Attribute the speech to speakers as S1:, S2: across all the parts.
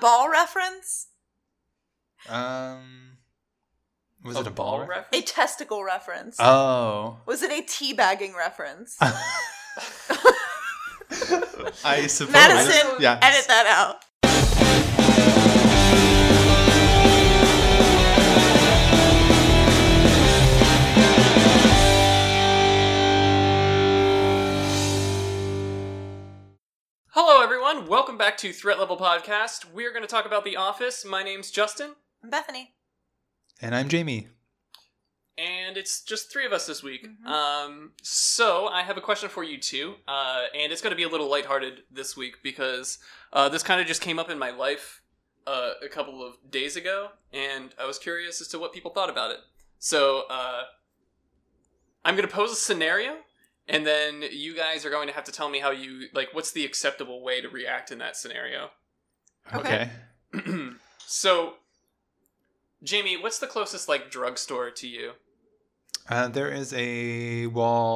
S1: ball reference?
S2: Was it a ball reference?
S1: A testicle reference.
S2: Oh.
S1: Was it a teabagging reference?
S2: I suppose.
S1: Madison,
S2: yes.
S1: edit that out.
S3: Hello, everyone. Welcome back to Threat Level Podcast. We're going to talk about The Office. My name's Justin.
S1: I'm Bethany.
S2: And I'm Jamie.
S3: And it's just three of us this week.
S1: Mm-hmm.
S3: So I have a question for you two. And it's going to be a little lighthearted this week because this kind of just came up in my life a couple of days ago. And I was curious as to what people thought about it. So I'm going to pose a scenario. And then you guys are going to have to tell me how you, what's the acceptable way to react in that scenario.
S2: Okay.
S3: So, Jamie, what's the closest, drugstore to you?
S2: There is a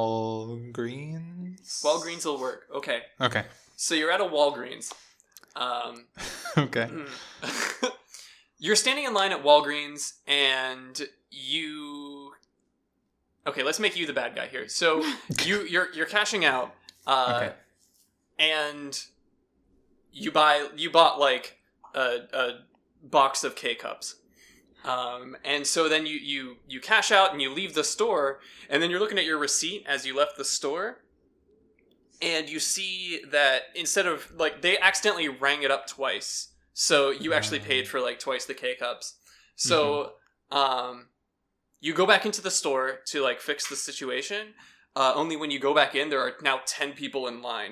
S2: Walgreens.
S3: Walgreens will work. Okay.
S2: Okay.
S3: So you're at a Walgreens.
S2: Okay.
S3: You're standing in line at Walgreens, and you... Okay, let's make you the bad guy here. So you're cashing out,
S2: Okay.
S3: and you bought a box of K-cups, and so then you cash out and you leave the store, and then you're looking at your receipt as you left the store, and you see that instead of they accidentally rang it up twice, so you actually paid for twice the K-cups. So you go back into the store to fix the situation. Only when you go back in, there are now 10 people in line.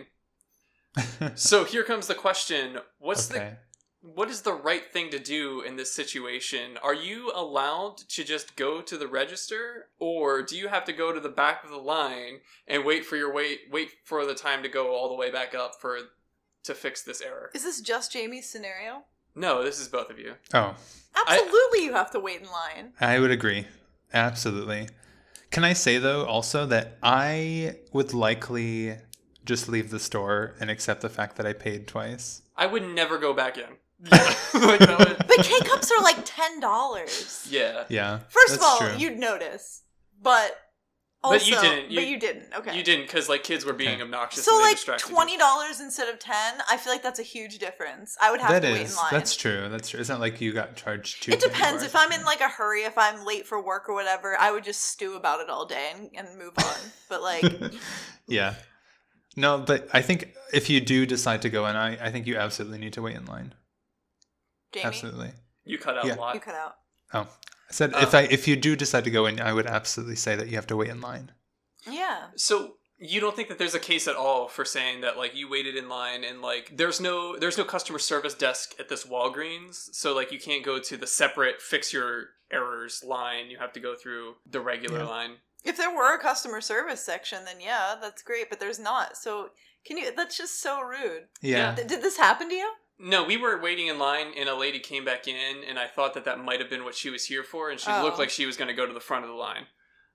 S3: So here comes the question: what is the right thing to do in this situation? Are you allowed to just go to the register, or do you have to go to the back of the line and wait for the time to go all the way back up to fix this error?
S1: Is this just Jamie's scenario?
S3: No, this is both of you.
S2: Oh.
S1: Absolutely, you have to wait in line.
S2: I would agree. Absolutely. Can I say, though, also that I would likely just leave the store and accept the fact that I paid twice?
S3: I would never go back in.
S1: But K-cups are $10.
S3: Yeah.
S2: Yeah.
S1: First of
S2: that's
S1: all,
S2: true.
S1: you'd notice. But also...
S3: But you didn't.
S1: But you didn't. Okay.
S3: You didn't because kids were being
S2: Okay.
S3: obnoxious.
S1: So
S3: and they distracted you.
S1: $20 instead of $10, I feel like that's a huge difference. I would have to wait in line.
S2: That's true. That's true. It's not like you got charged too.
S1: It depends. If I'm in a hurry, if I'm late for work or whatever, I would just stew about it all day and move on. But
S2: Yeah. No, but I think if you do decide to go in, I think you absolutely need to wait in line.
S1: Jamie,
S2: Absolutely.
S3: You cut out
S2: Yeah.
S3: a lot.
S1: you cut out.
S2: Oh, I said if you do decide to go in, I would absolutely say that you have to wait in line.
S1: Yeah.
S3: So you don't think that there's a case at all for saying that you waited in line and there's no customer service desk at this Walgreens, so you can't go to the separate fix your errors line. You have to go through the regular line.
S1: If there were a customer service section, then yeah, that's great. But there's not. So that's just so rude.
S2: Yeah.
S1: Did this happen to you?
S3: No, we were waiting in line, and a lady came back in, and I thought that might have been what she was here for, and she looked like she was going to go to the front of the line.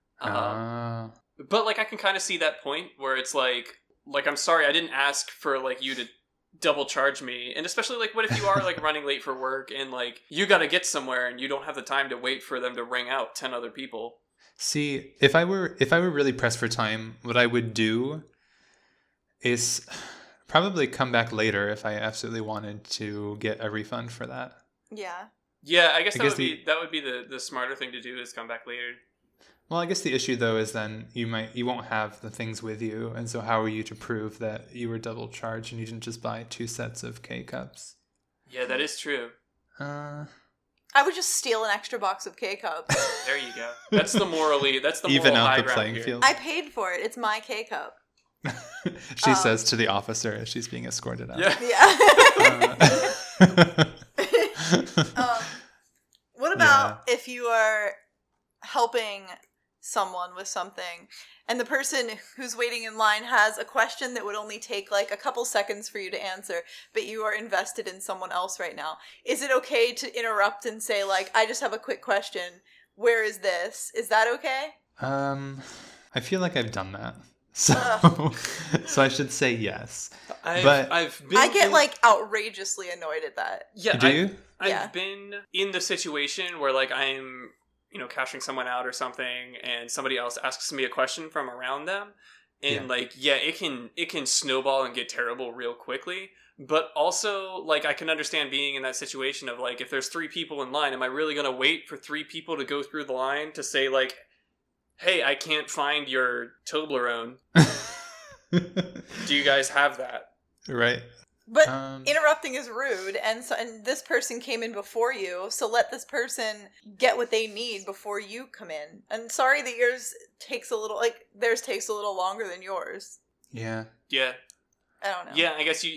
S3: But I can kind of see that point where it's I'm sorry, I didn't ask for you to double charge me, and especially what if you are running late for work and you got to get somewhere and you don't have the time to wait for them to ring out 10 other people.
S2: See, if I were really pressed for time, what I would do is probably come back later if I absolutely wanted to get a refund for that.
S1: Yeah.
S3: Yeah, I guess that would be the smarter thing to do is come back later.
S2: Well, I guess the issue though is then you won't have the things with you, and so how are you to prove that you were double charged and you didn't just buy 2 sets of K-cups?
S3: Yeah, that is true.
S1: I would just steal an extra box of K-cups.
S3: There you go. That's the moral
S2: even out
S3: high
S2: the
S3: ground
S2: playing
S3: here.
S2: field.
S1: I paid for it. It's my K-cup.
S2: She says to the officer as she's being escorted out.
S3: Yeah.
S1: What about if you are helping someone with something and the person who's waiting in line has a question that would only take a couple seconds for you to answer, but you are invested in someone else right now? Is it okay to interrupt and say I just have a quick question, where is this? Is that okay?
S2: I feel like I've done that. So, so I should say yes.
S3: I've been
S1: I get like outrageously annoyed at that.
S3: Yeah,
S2: Do you?
S1: Yeah.
S3: I've been in the situation where like I'm, cashing someone out or something, and somebody else asks me a question from around them, and it can snowball and get terrible real quickly. But also, like, I can understand being in that situation of like, if there's 3 people in line, am I really gonna wait for 3 people to go through the line to say like, hey, I can't find your Toblerone. Do you guys have that?
S2: Right.
S1: But interrupting is rude, and this person came in before you, so let this person get what they need before you come in. And sorry that theirs takes a little longer than yours.
S2: Yeah.
S3: Yeah.
S1: I don't know.
S3: Yeah, I guess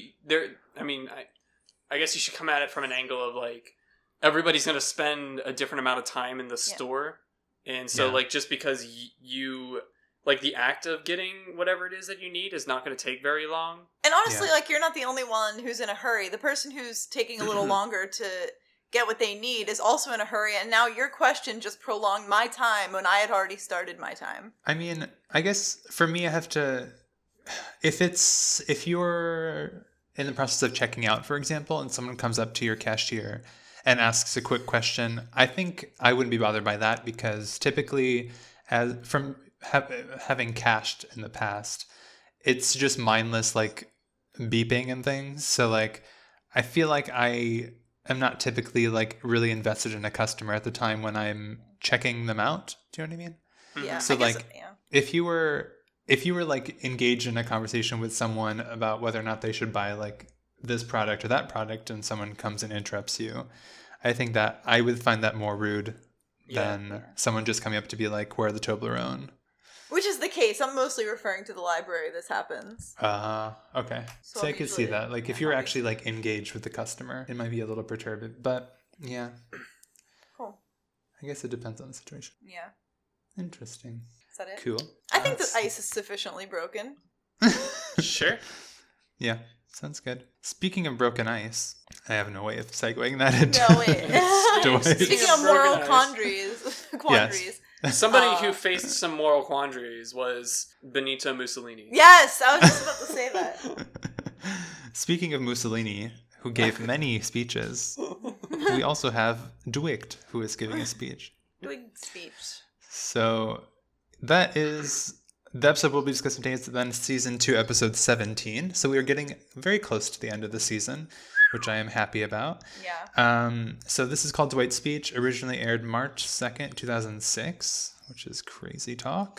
S3: I guess you should come at it from an angle of like, everybody's going to spend a different amount of time in the store. And so like, just because you like the act of getting whatever it is that you need is not going to take very long.
S1: And honestly, like, you're not the only one who's in a hurry. The person who's taking a little longer to get what they need is also in a hurry, and now your question just prolonged my time when I had already started my time.
S2: I mean, I guess for me, I have to, if you're in the process of checking out, for example, and someone comes up to your cashier and asks a quick question, I think I wouldn't be bothered by that, because typically, having cashed in the past, it's just mindless like beeping and things. So like, I feel like I am not typically like really invested in a customer at the time when I'm checking them out. Do you know what I mean?
S1: Yeah.
S2: So like, if you were like engaged in a conversation with someone about whether or not they should buy like this product or that product, and someone comes and interrupts you, I think that I would find that more rude than someone just coming up to be like, where are the Toblerone?
S1: Which is the case. I'm mostly referring to the library this happens.
S2: Okay. So I could see that. Like, if you're actually, like, engaged with the customer, it might be a little perturbing. But, yeah.
S1: Cool.
S2: I guess it depends on the situation.
S1: Yeah.
S2: Interesting.
S1: Is that it?
S2: Cool.
S1: I think the ice is sufficiently broken.
S3: Sure.
S2: Yeah. Sounds good. Speaking of broken ice, I have no way of segueing that into...
S1: No, wait. Speaking of moral quandaries.
S2: Yes.
S3: Somebody who faced some moral quandaries was Benito Mussolini.
S1: Yes, I was just about to say that.
S2: Speaking of Mussolini, who gave many speeches, we also have Dwight, who is giving a speech.
S1: Dwight speech.
S2: So that is... The episode we'll be discussing today is then season 2, episode 17. So we are getting very close to the end of the season, which I am happy about.
S1: Yeah.
S2: So this is called Dwight's Speech. Originally aired March 2nd, 2006, which is crazy talk.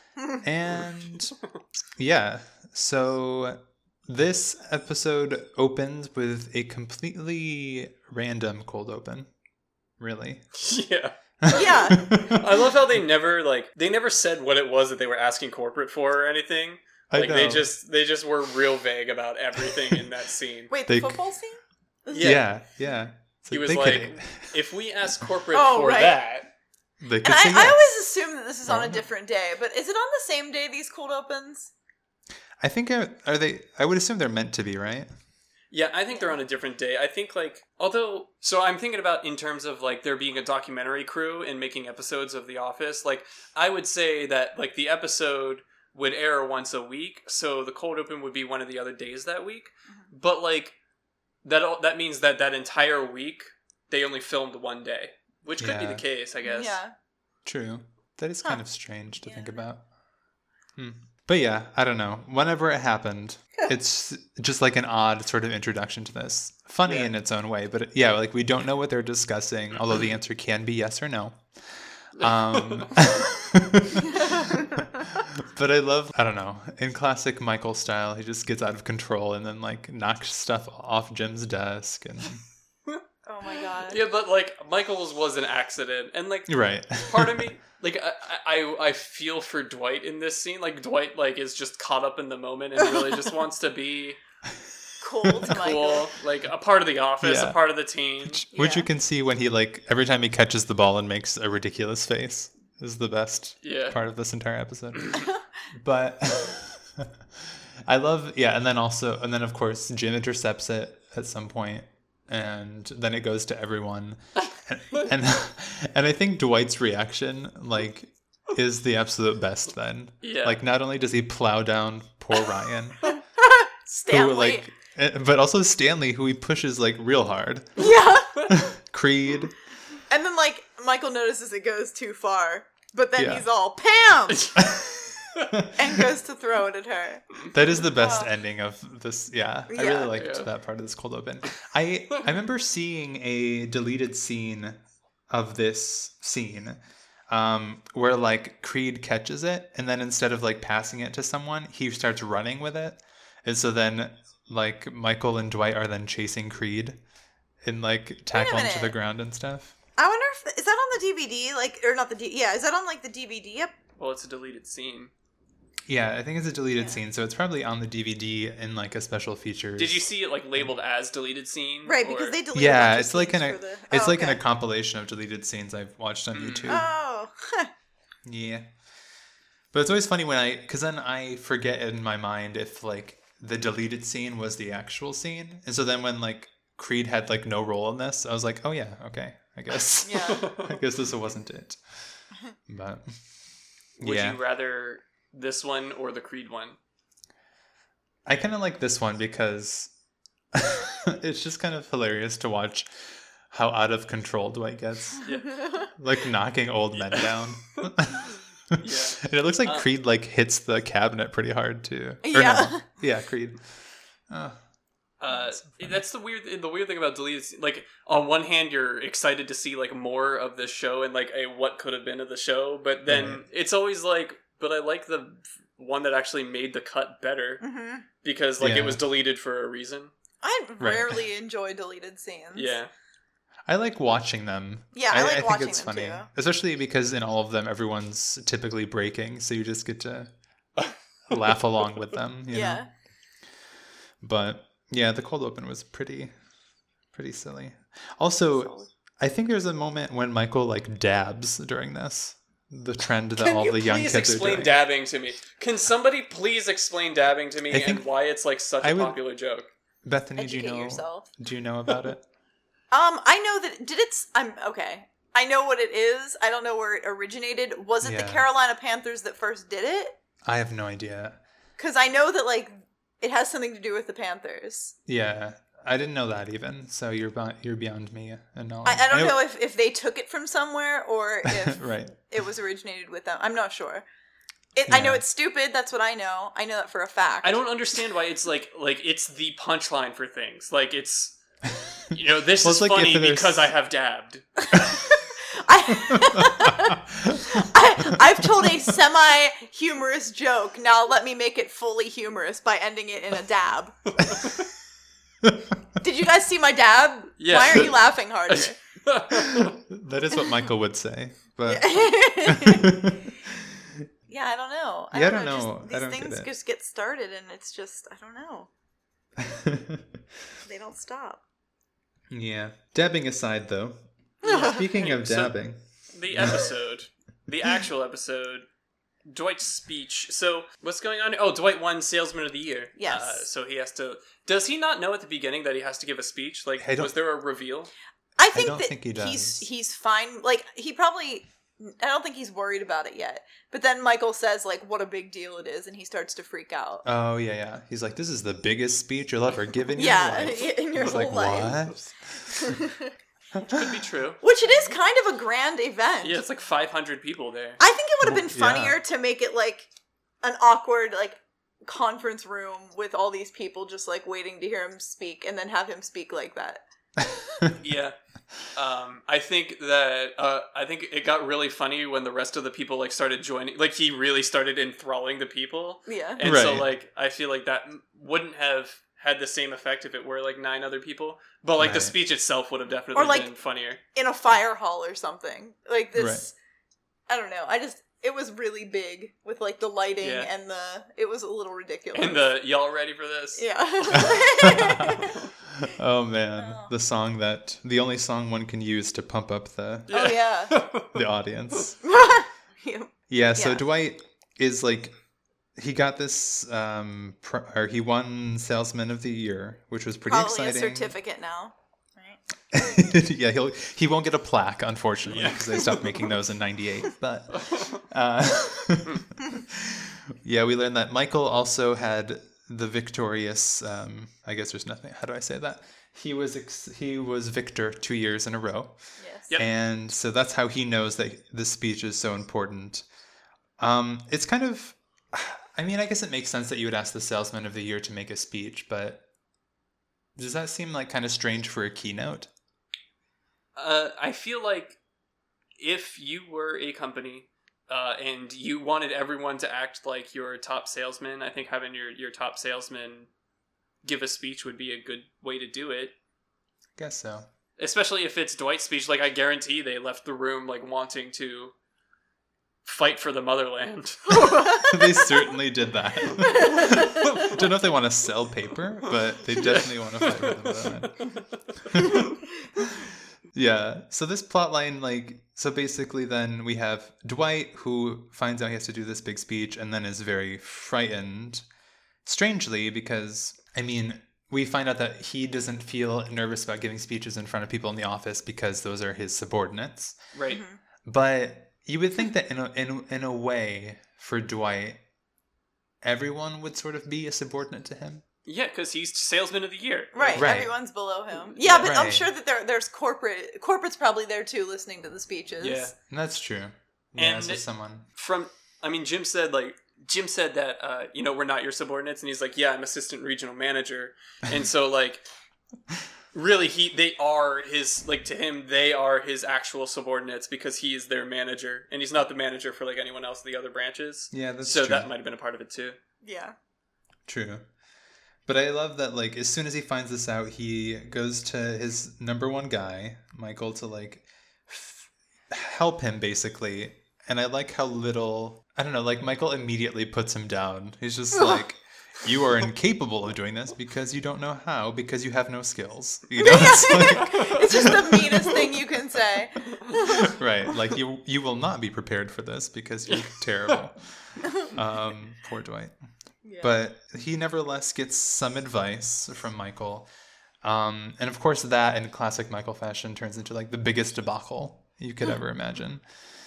S2: And yeah, so this episode opens with a completely random cold open. Really?
S3: Yeah.
S1: Yeah.
S3: I love how they never said what it was that they were asking corporate for or anything. Like, they just were real vague about everything in that scene.
S1: Wait, the football scene?
S2: Yeah.
S3: He was like, if we ask corporate
S1: that...
S2: They could
S1: and
S2: say
S1: I
S2: yes.
S1: always assume that this is on a different day, but is it on the same day these cold opens?
S2: I think, are they... I would assume they're meant to be, right?
S3: Yeah, I think they're on a different day. I think, like, so I'm thinking about in terms of, like, there being a documentary crew and making episodes of The Office. Like, I would say that, like, the episode would air once a week, so the cold open would be one of the other days that week. Mm-hmm. But, like, that means that entire week, they only filmed one day. Which could be the case, I guess.
S1: Yeah.
S2: True. That is kind of strange to think about. But yeah, I don't know. Whenever it happened, it's just like an odd sort of introduction to this. Funny in its own way, but like we don't know what they're discussing, although the answer can be yes or no. But I don't know, in classic Michael style, he just gets out of control and then like knocks stuff off Jim's desk and...
S1: Oh my god.
S3: Yeah, but like Michael's was an accident, and like
S2: right.
S3: Part of me, like I feel for Dwight in this scene. Like Dwight, like is just caught up in the moment and really just wants to be
S1: cool, Michael.
S3: Like a part of the office, a part of the team.
S2: Which you can see when he like every time he catches the ball and makes a ridiculous face is the best part of this entire episode. But I love and then of course Jim intercepts it at some point. And then it goes to everyone, and I think Dwight's reaction, like, is the absolute best then.
S3: Yeah.
S2: Like, not only does he plow down poor Ryan,
S1: Stanley.
S2: but also Stanley, who he pushes, like, real hard.
S1: Yeah.
S2: Creed.
S1: And then, like, Michael notices it goes too far. But then
S2: Yeah.
S1: he's all, Pam! and goes to throw it at her.
S2: That is the best ending of this. Yeah, I
S1: Yeah.
S2: really liked that part of this cold open. I remember seeing a deleted scene of this scene where like Creed catches it, and then instead of like passing it to someone, he starts running with it, and so then like Michael and Dwight are then chasing Creed and like tackle him to the
S1: minute.
S2: ground and stuff.
S1: I wonder if, is that on the DVD? Like, or not the yeah, is that on like the DVD? Yep.
S3: Well, it's a deleted scene.
S2: Yeah, I think it's a deleted scene, so it's probably on the DVD in like a special features.
S3: Did you see it like labeled as deleted scene?
S1: Right,
S3: or-
S1: because they deleted
S2: Yeah,
S1: a bunch
S2: it's
S1: of
S2: like in
S1: scenes
S2: a
S1: for the...
S2: it's
S1: Oh,
S2: like in a
S1: okay.
S2: compilation of deleted scenes I've watched on YouTube.
S1: Oh.
S2: Yeah, but it's always funny when because then I forget in my mind if like the deleted scene was the actual scene, and so then when like Creed had like no role in this, I was like, oh yeah, okay, I guess.
S1: Yeah.
S2: I guess this wasn't it. But
S3: Would
S2: yeah,
S3: you rather this one or the Creed one?
S2: I kind of like this one because it's just kind of hilarious to watch how out of control Dwight gets, like knocking old men down.
S3: Yeah.
S2: And it looks like Creed like hits the cabinet pretty hard too. Or
S1: Yeah.
S2: no. Yeah, Creed.
S3: That's the weird thing about deleted scene. Like, on one hand, you're excited to see like more of this show and like a what could have been of the show, but then
S2: Right.
S3: it's always like, but I like the one that actually made the cut better because like
S2: Yeah.
S3: it was deleted for a reason.
S1: I
S2: Right.
S1: rarely enjoy deleted scenes.
S3: Yeah.
S2: I like watching them.
S1: Yeah, I like
S2: think
S1: watching
S2: it's
S1: them,
S2: funny,
S1: too.
S2: especially because in all of them, everyone's typically breaking, so you just get to laugh along with them. You
S1: Yeah.
S2: know? But yeah, the cold open was pretty silly. Also, I think there's a moment when Michael like dabs during this. The trend that all the young
S3: Please
S2: kids are
S3: explain
S2: doing.
S3: dabbing to me. Can somebody please explain dabbing to me
S2: I think
S3: and why it's like such
S2: I
S3: a
S2: would-
S3: popular joke?
S2: Bethany, do you
S1: Educate
S2: know?
S1: yourself.
S2: Do you know about it?
S1: I know that I'm okay. I know what it is. I don't know where it originated. Was it the
S2: Yeah.
S1: Carolina Panthers that first did it?
S2: I have no idea.
S1: Because I know that like it has something to do with the Panthers.
S2: Yeah, I didn't know that even. So you're beyond me and knowledge.
S1: I don't know if they took it from somewhere or if
S2: Right.
S1: it was originated with them. I'm not sure. I know
S2: Yeah.
S1: it's stupid. That's what I know. I know that for a fact.
S3: I don't understand why it's like it's the punchline for things. Like it's this
S2: Well,
S3: is
S2: it's like
S3: funny
S2: if there's-
S3: because I have dabbed.
S1: I've told a semi-humorous joke. Now let me make it fully humorous by ending it in a dab. Did you guys see my dab?
S3: Yeah.
S1: Why aren't you laughing harder?
S2: That is what Michael would say. But
S1: Yeah, I don't know.
S2: Yeah, I don't know.
S1: Just,
S2: I
S1: these
S2: don't get
S1: things
S2: it.
S1: just get started, and it's just I don't know. They don't stop.
S2: yeah. Dabbing aside, though. Speaking of
S3: So-
S2: dabbing,
S3: The actual episode, Dwight's speech. So what's going on? Oh, Dwight won Salesman of the Year.
S1: Yes.
S3: So he has to. Does he not know at the beginning that he has to give a speech? Like,
S2: I don't-
S3: was there a reveal?
S1: I think
S2: don't
S1: that
S2: think he does.
S1: he's fine. Like he probably. I don't think he's worried about it yet. But then Michael says like, "What a big deal it is," and he starts to freak out.
S2: oh yeah. He's like, "This is the biggest speech you'll ever give in your
S1: Yeah,
S2: life."
S1: in your
S2: I was
S1: whole
S2: like,
S1: life.
S2: what?
S3: Could be true.
S1: Which it is kind of a grand event.
S3: Yeah, it's like 500 people there.
S1: I think it would have been
S2: Well,
S1: funnier
S2: yeah.
S1: to make it like an awkward like conference room with all these people just like waiting to hear him speak, and then have him speak like that.
S3: Yeah. I think it got really funny when the rest of the people like started joining. Like he really started enthralling the people,
S1: Yeah.
S3: and so
S2: Right.
S3: like I feel like that wouldn't have had the same effect if it were like 9 other people. But like the
S2: Right.
S3: speech itself would have definitely
S1: Or, like,
S3: been funnier.
S1: In a fire hall or something. Like this
S2: Right.
S1: I don't know. It was really big with like the lighting
S3: Yeah.
S1: and it was a little ridiculous.
S3: And y'all ready for this?
S1: Yeah.
S2: Oh man, the only song one can use to pump up the
S1: Oh yeah.
S2: audience.
S1: Yeah.
S2: Yeah, so
S1: Yeah.
S2: Dwight is like, he got this, or he won Salesman of the Year, which was pretty
S1: Probably
S2: exciting.
S1: a certificate now. Right? right?
S2: Yeah, he won't get a plaque, unfortunately, because they stopped making those in '98. But yeah, we learned that Michael also had the victorious. I guess there's nothing. How do I say that? He was victor 2 years in a row.
S1: Yes.
S3: Yep.
S2: And so that's how he knows that this speech is so important. It's kind of, I mean, I guess it makes sense that you would ask the salesman of the year to make a speech, but does that seem like kind of strange for a keynote?
S3: I feel like if you were a company and you wanted everyone to act like your top salesman, I think having your top salesman give a speech would be a good way to do it.
S2: Guess so.
S3: Especially if it's Dwight's speech, like I guarantee they left the room like wanting to fight for the motherland.
S2: They certainly did that. Don't know if they want to sell paper, but they definitely want to fight for the motherland. Yeah. So this plot line, so basically then we have Dwight who finds out he has to do this big speech and then is very frightened. Strangely, because, I mean, we find out that he doesn't feel nervous about giving speeches in front of people in the office because those are his subordinates.
S3: Right.
S1: Mm-hmm.
S2: But you would think that in a way, for Dwight, everyone would sort of be a subordinate to him.
S3: Yeah, because he's salesman of the year.
S1: Right. Everyone's below him. Yeah, but I'm sure that there's corporate's probably there too, listening to the speeches.
S3: Yeah,
S2: that's true. Yeah,
S3: and
S2: so someone
S3: Jim said that we're not your subordinates, and he's like, yeah, I'm assistant regional manager, and so really they are his, to him they are his actual subordinates because he is their manager, and he's not the manager for anyone else in the other branches.
S2: Yeah, that's
S3: so
S2: true.
S3: that might have been a part of it too.
S1: Yeah.
S2: True. But I love that, as soon as he finds this out, he goes to his number one guy, Michael, to, help him, basically. And I like how little, I don't know, Michael immediately puts him down. He's just you are incapable of doing this because you don't know how, because you have no skills. You know,
S1: it's just the meanest thing you can say.
S2: Right. You will not be prepared for this because you're terrible. Poor Dwight. Yeah. But he nevertheless gets some advice from Michael. And of course that, in classic Michael fashion, turns into the biggest debacle you could ever imagine.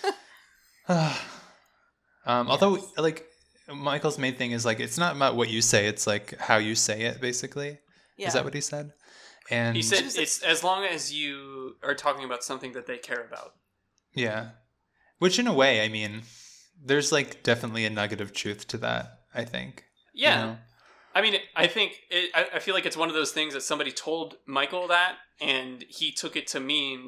S2: Although Michael's main thing is it's not about what you say, it's how you say it, basically. Yeah. Is that what he said? And
S3: he said it's as long as you are talking about something that they care about.
S2: Yeah. Which in a way, I mean, there's definitely a nugget of truth to that, I think.
S3: Yeah.
S2: You know?
S3: I mean, I think I feel like it's one of those things that somebody told Michael that, and he took it to mean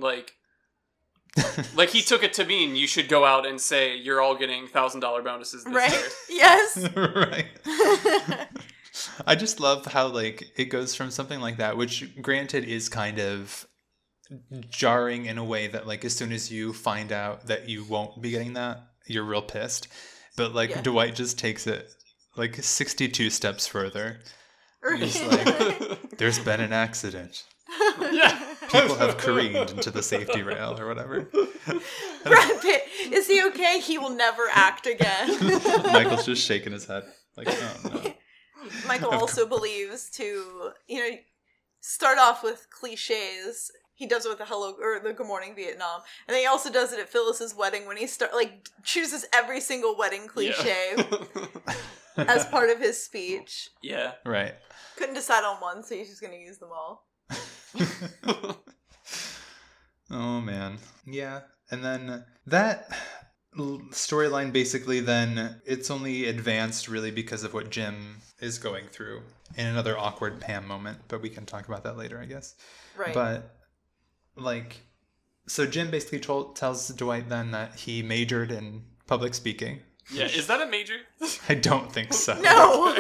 S3: he took it to mean you should go out and say you're all getting $1,000 bonuses this year.
S1: Yes.
S2: Right. I just love how it goes from something like that, which granted is kind of jarring in a way that as soon as you find out that you won't be getting that, you're real pissed. But Dwight just takes it 62 steps further. He's there's been an accident.
S3: Yeah.
S2: People have careened into the safety rail or whatever.
S1: Brad Pitt, is he okay? He will never act again.
S2: Michael's just shaking his head. Oh no.
S1: Michael also believes to, start off with cliches. He does it with the hello or the Good Morning Vietnam, and then he also does it at Phyllis's wedding when he chooses every single wedding cliche as part of his speech.
S3: Yeah,
S2: right.
S1: Couldn't decide on one, so he's just going to use them all.
S2: Oh man, yeah. And then that storyline basically then it's only advanced really because of what Jim is going through in another awkward Pam moment, but we can talk about that later, I guess.
S1: Right.
S2: But so Jim basically tells Dwight then that he majored in public speaking.
S3: Yeah, is that a major?
S2: I don't think so.
S1: No.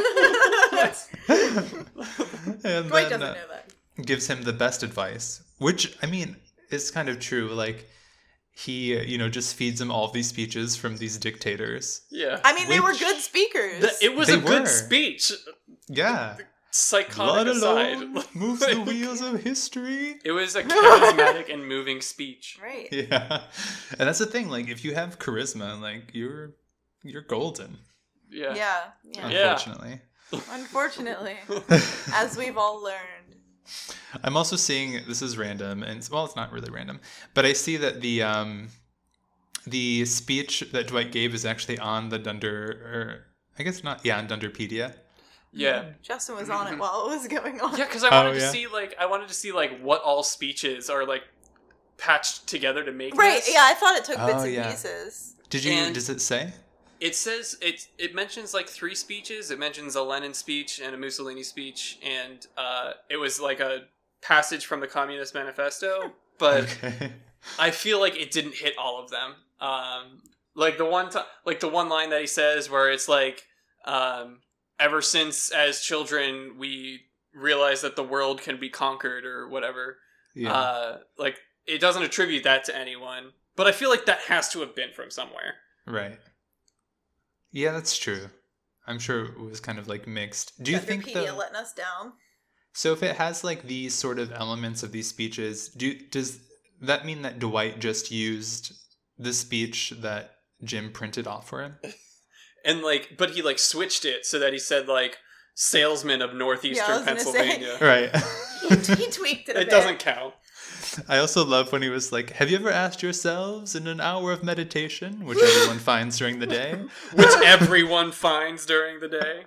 S2: And
S1: Dwight
S2: then,
S1: doesn't know that.
S2: Gives him the best advice, which I mean is kind of true. He, just feeds him all these speeches from these dictators.
S3: Yeah.
S1: I mean, they were good speakers.
S3: It was a good speech.
S2: Yeah.
S3: Psychotic aside.
S2: Moves the wheels of history.
S3: It was a charismatic and moving speech.
S1: Right.
S2: Yeah. And that's the thing, if you have charisma, you're golden.
S3: Yeah.
S1: Yeah.
S2: Unfortunately.
S1: Unfortunately. As we've all learned.
S2: I'm also seeing, this is random, and well, it's not really random, but I see that the speech that Dwight gave is actually on the on Dunderpedia.
S3: Yeah.
S1: Justin was on it while it was going on.
S3: Yeah, because I wanted to see what all speeches are like patched together to make
S1: Right,
S3: this.
S1: yeah, I thought it took bits
S2: Oh,
S1: and
S2: yeah.
S1: pieces.
S2: Does it say?
S3: It says it mentions like 3 speeches. It mentions a Lenin speech and a Mussolini speech, and it was like a passage from the Communist Manifesto. But
S2: Okay.
S3: I feel like it didn't hit all of them. Like the one line that he says where it's like, ever since as children we realized that the world can be conquered or whatever.
S2: Yeah.
S3: Like it doesn't attribute that to anyone, but I feel like that has to have been from somewhere.
S2: Right. Yeah, that's true. I'm sure it was kind of like mixed. Do you think
S1: Wikipedia letting us down?
S2: So if it has like these sort of elements of these speeches, does that mean that Dwight just used the speech that Jim printed off for him?
S3: And like, but he like switched it so that he said like salesman of northeastern Pennsylvania.
S2: Right.
S1: He tweaked it a
S3: It
S1: bit.
S3: doesn't count.
S2: I also love when he was like, "Have you ever asked yourselves in an hour of meditation, which everyone finds during the day?"
S3: Which everyone finds during the day.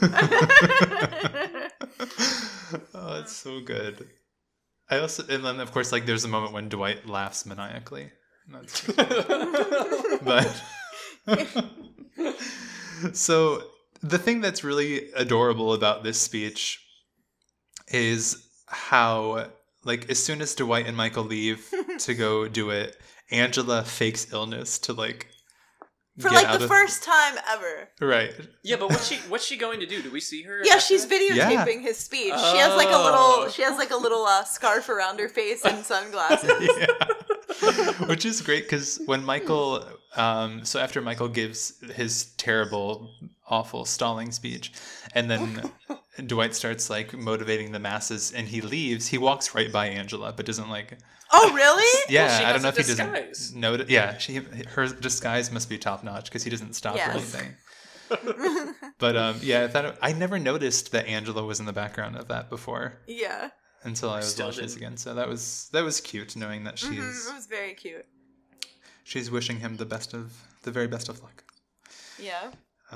S2: Oh, it's so good. And then of course, like, there's a moment when Dwight laughs maniacally. That's but so the thing that's really adorable about this speech is how, like, as soon as Dwight and Michael leave to go do it, Angela fakes illness to like
S1: For
S2: get
S1: like
S2: out
S1: the
S2: of-
S1: first time ever.
S2: right.
S3: Yeah, but what's she going to do? Do we see her?
S1: Yeah,
S3: after
S1: she's
S3: that?
S1: videotaping his speech. She has like a little scarf around her face and sunglasses.
S2: Yeah. Which is great because when Michael, so after Michael gives his terrible, awful stalling speech, and then Dwight starts like motivating the masses and he leaves, he walks right by Angela, but doesn't like.
S1: Oh, really?
S2: Yeah,
S3: Well, she
S2: I don't
S3: has
S2: know
S3: a
S2: if he
S3: disguise.
S2: doesn't know it. Yeah, her disguise must be top notch because he doesn't stop
S1: Yes.
S2: or anything. But yeah, I never noticed that Angela was in the background of that before
S1: Yeah.
S2: until I was
S3: Still
S2: watching this
S3: didn't.
S2: again. So that was cute knowing that
S1: It was very cute.
S2: she's wishing him the very best of luck.
S1: Yeah.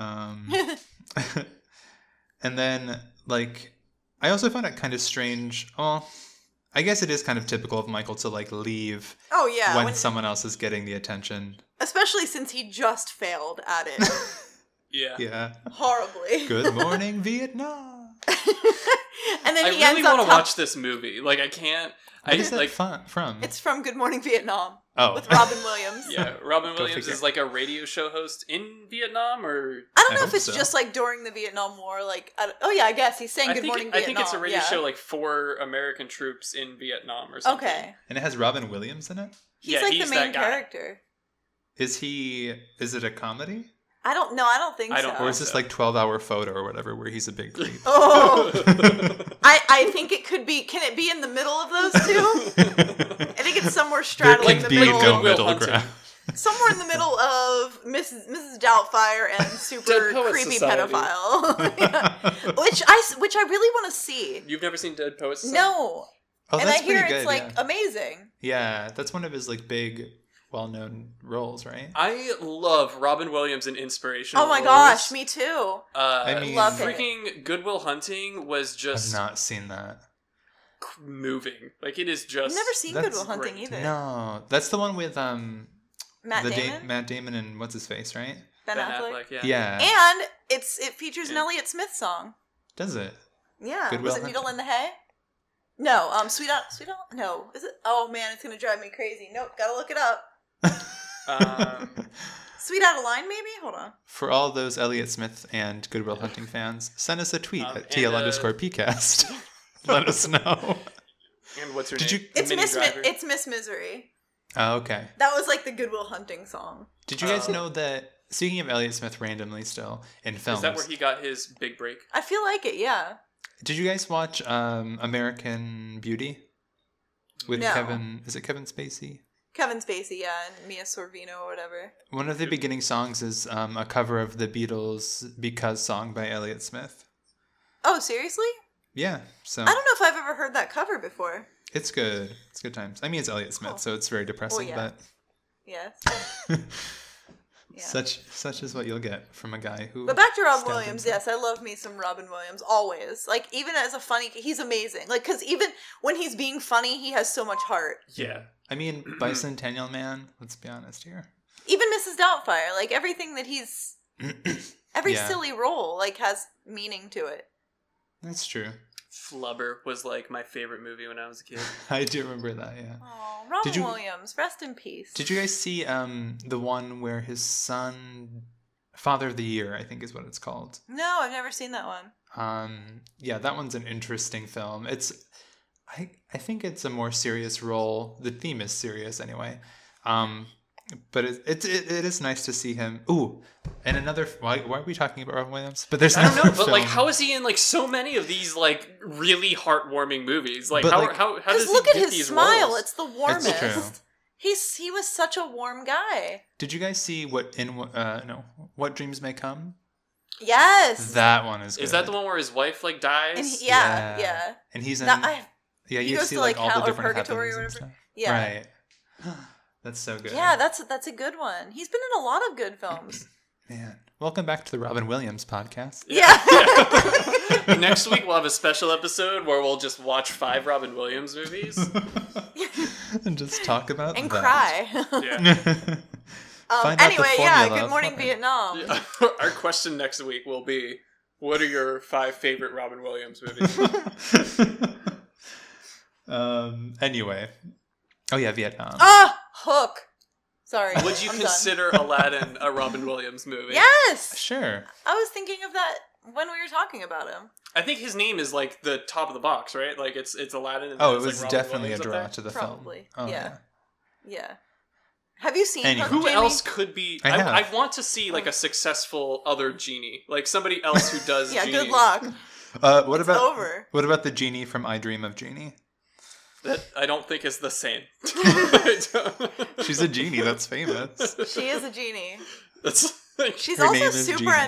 S2: And then like I also found it kind of strange. Well, I guess it is kind of typical of Michael to like leave
S1: Oh, yeah.
S2: when someone else is getting the attention.
S1: Especially since he just failed at it
S3: Yeah.
S2: Yeah.
S1: horribly.
S2: Good morning, Vietnam.
S1: And then
S3: I
S1: he
S3: really
S1: ends up
S3: want to watch this movie. Like I can't. I
S2: What is
S3: just
S2: that
S3: like.
S2: from?
S1: It's from Good Morning Vietnam
S2: Oh.
S1: with Robin Williams.
S3: Yeah, Robin
S2: Go
S3: Williams
S2: figure.
S3: is like a radio show host in Vietnam, or
S1: I don't
S2: I
S1: know if
S2: hope
S1: it's
S2: so.
S1: just like during the Vietnam War. Like, oh yeah, I guess he's saying Good Morning
S3: I
S1: Vietnam.
S3: think it's a radio
S1: yeah.
S3: show like for American troops in Vietnam or something.
S1: Okay,
S2: And it has Robin Williams in it?
S1: he's
S3: Yeah,
S1: like
S3: he's
S1: the main
S3: that guy.
S1: character.
S2: Is it a comedy?
S1: I don't know. I don't think
S3: I don't
S1: so.
S2: Or is this
S3: so.
S2: like 12-hour photo or whatever where he's a big creep?
S1: Oh, I think it could be. Can it be in the middle of those two? I think it's somewhere
S2: There
S1: straddling
S2: can
S1: the
S2: be
S1: middle.
S2: no
S3: Goodwill
S2: middle
S3: Hunting.
S2: ground.
S1: Somewhere in the middle of Mrs. Doubtfire and super
S3: Dead Poets
S1: creepy
S3: Society.
S1: pedophile, Yeah. which I really want to see.
S3: You've never seen Dead Poets Society?
S1: No,
S2: Oh,
S1: and
S2: that's
S1: I hear
S2: pretty
S1: it's
S2: good,
S1: like
S2: yeah.
S1: amazing.
S2: Yeah, that's one of his like big, well-known roles, right?
S3: I love Robin Williams in inspirational.
S1: Oh my
S3: roles.
S1: gosh, me too.
S2: I mean-
S1: Love it.
S3: freaking Goodwill Hunting was
S2: I've
S3: just
S2: not seen that.
S3: moving. Like it is just.
S1: I've never seen
S2: That's
S1: Good Will Hunting
S3: great.
S1: either.
S2: No, that's the one with
S1: Matt Damon,
S2: Matt Damon and what's his face, right?
S1: Ben Affleck.
S3: Yeah.
S2: Yeah.
S1: And it features an
S3: Yeah.
S1: Elliott Smith song.
S2: Does it?
S1: Yeah.
S2: Good
S1: Was
S2: Will
S1: it Needle
S2: Hunting.
S1: in the Hay? No, Sweet Out. No, is it? Oh man, it's gonna drive me crazy. Nope, gotta look it up. Sweet Out of Line, maybe. Hold on.
S2: For all those Elliott Smith and Good Will Hunting fans, send us a tweet at TL_PCast. Let us know.
S3: And what's her
S2: Did
S3: name?
S2: you-
S1: It's
S3: Minnie Driver.
S1: It's Miss Misery.
S2: Oh, okay.
S1: That was like the Good Will Hunting song.
S2: Did you guys know that, speaking of Elliott Smith randomly still, in films,
S3: Is that where he got his big break?
S1: I feel like it. Yeah.
S2: did you guys watch American Beauty? With
S1: No.
S2: Kevin Spacey?
S1: Kevin Spacey, yeah, and Mia Sorvino or whatever.
S2: One of the beginning songs is a cover of the Beatles' Because song by Elliott Smith.
S1: Oh, seriously?
S2: Yeah, so
S1: I don't know if I've ever heard that cover before.
S2: it's good. It's good times. I mean, it's Elliott Smith,
S1: Cool.
S2: so it's very depressing,
S1: yeah. Yes.
S2: but
S1: Yeah.
S2: such is what you'll get from a guy who.
S1: But back to Robin
S2: stabbed
S1: Williams,
S2: himself.
S1: yes, I love me some Robin Williams, always. Like, even as a funny, he's amazing. Like, because even when he's being funny, he has so much heart.
S3: Yeah.
S2: I mean, Bicentennial Man. Let's be honest here.
S1: Even Mrs. Doubtfire, like, everything that he's, every
S2: Yeah.
S1: silly role, like, has meaning to it.
S2: That's true.
S3: Flubber was like my favorite movie when I was a kid.
S2: I do remember that. Yeah.
S1: Oh, Robin
S2: Did you-
S1: Williams, rest in peace.
S2: Did you guys see the one where his son, Father of the Year, I think is what it's called.
S1: No, I've never seen that one.
S2: Yeah, that one's an interesting film. I think it's a more serious role. The theme is serious anyway. But it is nice to see him. Ooh, and another. Why are we talking about Robin Williams? But there's
S3: I don't know,
S2: another
S3: but like,
S2: film.
S3: how is he in like so many of these like really heartwarming movies? Like,
S2: But,
S3: how
S2: like-
S3: how does
S1: Because
S3: he
S1: look at
S3: get
S1: his
S3: these
S1: smile;
S3: roles?
S1: it's the warmest.
S2: true.
S1: He was such a warm guy.
S2: Did you guys see What Dreams May Come?
S1: Yes.
S2: That one is good.
S3: Is that the one where his wife like dies?
S1: And yeah.
S2: And he's in.
S1: That,
S2: yeah,
S1: he
S2: you
S1: goes
S2: see
S1: to,
S2: like
S1: like,
S2: all
S1: hell
S2: the
S1: or
S2: different
S1: purgatory or
S2: happenings and
S1: whatever.
S2: stuff.
S1: Yeah.
S2: Right. That's so good.
S1: Yeah, that's a good one. He's been in a lot of good films.
S2: Man, welcome back to the Robin Williams podcast.
S1: Yeah.
S3: Next week we'll have a special episode where we'll just watch 5 Robin Williams movies.
S2: And just talk about
S1: And
S2: that.
S1: cry.
S3: Yeah.
S2: Find out the
S1: Anyway, yeah,
S2: formula
S1: Good
S2: of
S1: Morning
S2: fun.
S1: Vietnam.
S3: Yeah. Our question next week will be, what are your 5 favorite Robin Williams movies?
S2: Anyway. Oh yeah, Vietnam.
S1: Ah, Hook. Sorry.
S3: Would you
S1: I'm done.
S3: consider Aladdin a Robin Williams movie?
S1: Yes!
S2: Sure.
S1: I was thinking of that when we were talking about him.
S3: I think his name is like the top of the box, right? Like it's Aladdin. And
S2: Oh,
S3: then
S2: it
S3: it's,
S2: was
S3: like, Robin
S2: definitely a
S3: Williams up
S2: draw
S3: there.
S2: to the
S1: Probably.
S2: film. Oh,
S1: Yeah. Yeah. Have you seen
S2: Anywho.
S1: Hook,
S3: Who
S1: Jamie?
S3: else could be?
S2: I have.
S3: I want to see like a successful other genie, like somebody else who does.
S1: Yeah,
S3: genie.
S1: good luck.
S2: What
S1: It's
S2: about
S1: over.
S2: What about the genie from I Dream of Jeannie?
S3: That I don't think is the same.
S2: She's a genie that's famous.
S1: She is a genie.
S3: That's like,
S1: She's
S2: Her
S1: also
S2: name is
S1: super
S2: Genie.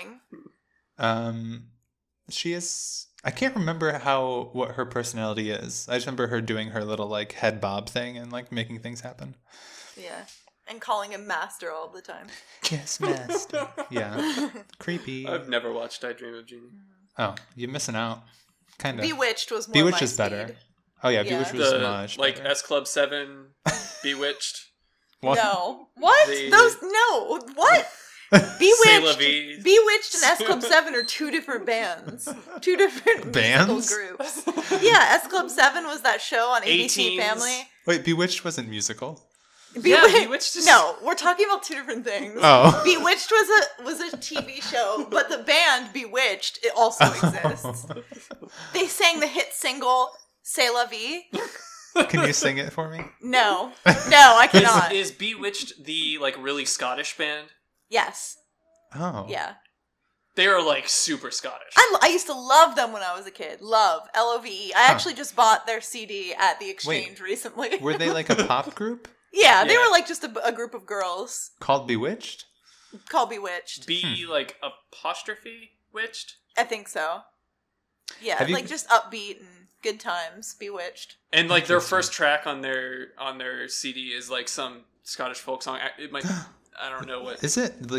S1: annoying.
S2: She is. I can't remember what her personality is. I just remember her doing her little like head bob thing and like making things happen.
S1: Yeah. And calling him master all the time.
S2: Yes, master. Yeah, creepy.
S3: I've never watched I Dream of Jeannie.
S2: Oh, you're missing out. Kind of.
S1: Bewitched was more
S2: Bewitched
S1: my
S2: is better.
S1: speed.
S2: Oh yeah,
S1: Yeah.
S2: Bewitched was
S3: The
S2: much
S3: like
S2: better.
S3: S Club 7, Bewitched,
S2: What?
S1: No. What?
S3: The-
S1: No. What?
S3: C'est la
S1: Bewitched.
S3: Vie.
S1: Bewitched and S Club 7 are two different bands. Two different
S2: Bands?
S1: musical groups. Yeah, S Club 7 was that show on ABC
S3: 18s.
S1: Family.
S2: Wait, Bewitched wasn't musical.
S3: Yeah, Bewitched is-
S1: No, we're talking about two different things.
S2: Oh.
S1: Bewitched was a TV show, but the band Bewitched it also exists. They sang the hit single "C'est la vie."
S2: Can you sing it for me?
S1: No, I cannot.
S3: Is Bewitched the like really Scottish band?
S1: Yes,
S2: Oh.
S1: yeah.
S3: They are like super Scottish.
S1: I used to love them when I was a kid. Love LOVE. I actually just bought their CD at the Exchange recently.
S2: Were they like a pop group
S1: Yeah, they
S3: Yeah.
S1: were like just a group of girls
S2: called Bewitched?
S1: called Bewitched.
S3: Be like apostrophe witched.
S1: I think so. Yeah,
S2: Have you-
S1: like just upbeat and good times. Bewitched.
S3: And like their
S2: Interesting.
S3: first track on their CD is like some Scottish folk song. It might I don't know what.
S2: Is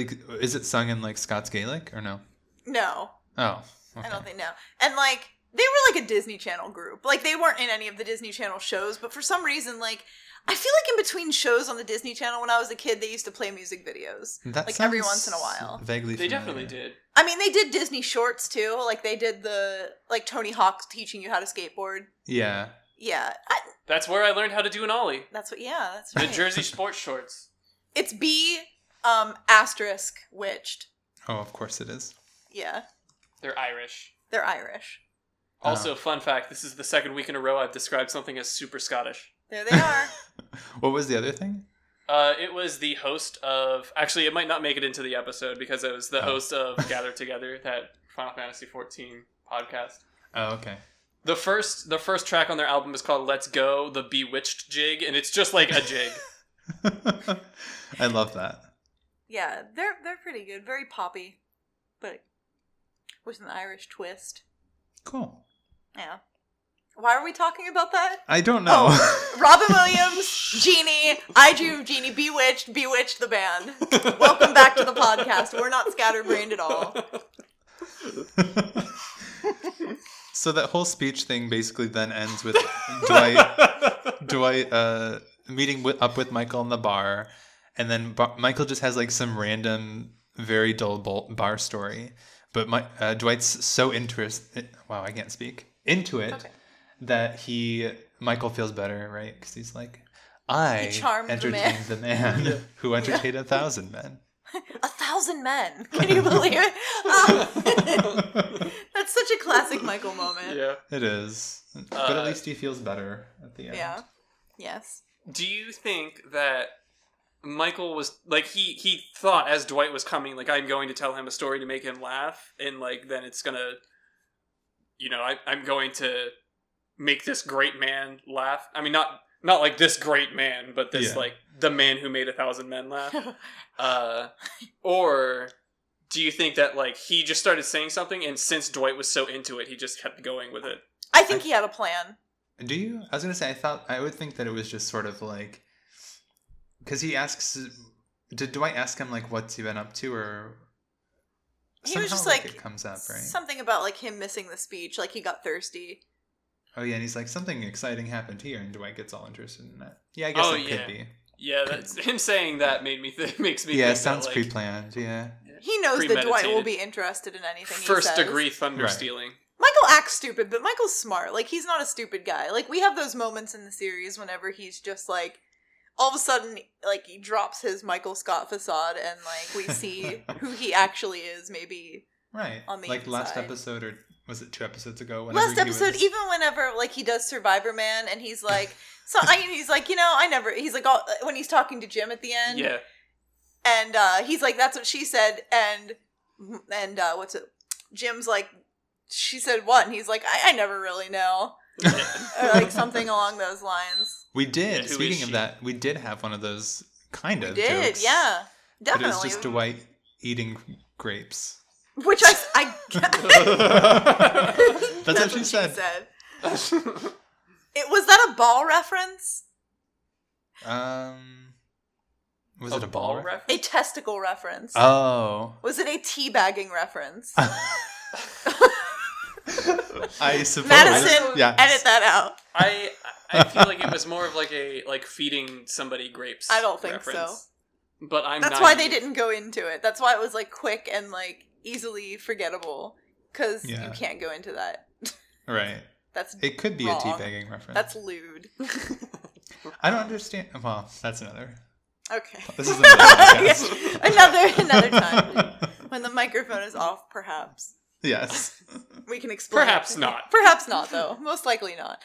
S2: it sung in like Scots Gaelic or no?
S1: No,
S2: Oh. Okay.
S1: I don't think no. And like they were like a Disney Channel group. Like they weren't in any of the Disney Channel shows, but for some reason, like I feel like in between shows on the Disney Channel when I was a kid, they used to play music videos.
S2: That
S1: like every
S2: sounds
S1: once in a while.
S2: Vaguely
S3: They
S2: familiar.
S3: definitely did.
S1: I mean, they did Disney shorts too. Like they did the like Tony Hawk teaching you how to skateboard.
S2: Yeah.
S1: Yeah,
S3: That's where I learned how to do an ollie.
S1: that's what. Yeah, that's
S3: The
S1: right.
S3: Jersey sports shorts.
S1: It's B asterisk witched.
S2: Oh, of course it is.
S1: Yeah,
S3: They're Irish.
S1: they're Irish.
S3: Also, fun fact: this is the second week in a row I've described something as super Scottish.
S1: There they are.
S2: What was the other thing?
S3: It was the host of. Actually, it might not make it into the episode because it was the host of Gather Together, that Final Fantasy XIV podcast.
S2: Oh, okay.
S3: The first track on their album is called "Let's Go," the Bewitched jig, and it's just like a jig.
S2: I love that.
S1: Yeah, they're pretty good. Very poppy, but with an Irish twist.
S2: Cool.
S1: Yeah. Why are we talking about that?
S2: I don't know.
S1: Oh, Robin Williams, Genie, I Drew Genie, Bewitched the band. Welcome back to the podcast. We're not scatterbrained at all.
S2: So that whole speech thing basically then ends with Dwight meeting up with Michael in the bar, and then Michael just has like some random, very dull bar story. But Dwight's so into it
S1: Okay.
S2: that Michael feels better, right? Because he's like, I
S1: charmed
S2: entertained the man who entertained 1,000 men.
S1: 1,000 men. Can you believe it? Oh. That's such a classic Michael moment.
S3: Yeah.
S2: It is. But at least he feels better at the end.
S1: Yeah. Yes.
S3: Do you think that Michael was like he thought as Dwight was coming, like, I'm going to tell him a story to make him laugh, and like then it's gonna, I'm going to make this great man laugh. I mean, not like this great man, but this like the man who made 1,000 men laugh. Or do you think that like he just started saying something, and since Dwight was so into it, he just kept going with it?
S1: I think he had a plan.
S2: Do you? I was gonna say I would think that it was just sort of like, because he asks, did Dwight ask him like what's he been up to, or
S1: He was just
S2: like
S1: like
S2: it comes up, right?
S1: something about like him missing the speech, like he got thirsty.
S2: Oh yeah, and he's like, something exciting happened here, and Dwight gets all interested in that. Yeah, I guess it could be.
S3: Yeah, that's him saying that makes me.
S2: Yeah,
S3: think
S2: sounds
S3: that, like,
S2: pre-planned. Yeah.
S1: He knows that Dwight will
S3: Premeditated.
S1: be interested in anything he
S3: First
S1: says.
S3: degree thunder
S2: Right.
S3: stealing.
S1: Michael acts stupid, but Michael's smart. Like, he's not a stupid guy. Like, we have those moments in the series whenever he's just like, all of a sudden, like, he drops his Michael Scott facade and, like, we see who he actually is, maybe.
S2: Right.
S1: On the
S2: like last
S1: inside.
S2: episode, or was it 2 episodes ago?
S1: Last episode, even whenever, like, he does Survivor Man and he's like, he's like, he's like, when he's talking to Jim at the end.
S3: Yeah.
S1: And he's like, that's what she said. And what's it? Jim's like, she said what? And he's like, I never really know. Or like something along those lines.
S2: We did.
S3: Yeah, who is
S2: Speaking of
S3: she?
S2: that, we did have one of those kind of
S1: We did,
S2: jokes.
S1: yeah.
S2: But
S1: Definitely.
S2: it was just Dwight eating grapes.
S1: Which I
S2: That's what she said.
S1: Was that a ball reference?
S2: Was it a ball?
S3: ref?
S1: A testicle reference?
S2: Oh.
S1: Was it a teabagging reference?
S2: I suppose.
S1: Madison,
S2: Yes.
S1: edit that out.
S3: I feel like it was more of like a feeding somebody grapes.
S1: I don't think
S3: reference.
S1: so.
S3: But
S1: That's why they didn't go into it. That's why it was like quick and like easily forgettable. Because you can't go into that.
S2: Right.
S1: That's
S2: It could be
S1: wrong.
S2: a teabagging reference.
S1: That's lewd.
S2: I don't understand. Well, that's another.
S1: Okay.
S2: This is another podcast.
S1: another time. When the microphone is off, perhaps.
S2: Yes.
S1: We can explain.
S3: Perhaps not.
S1: Perhaps not, though. Most likely not.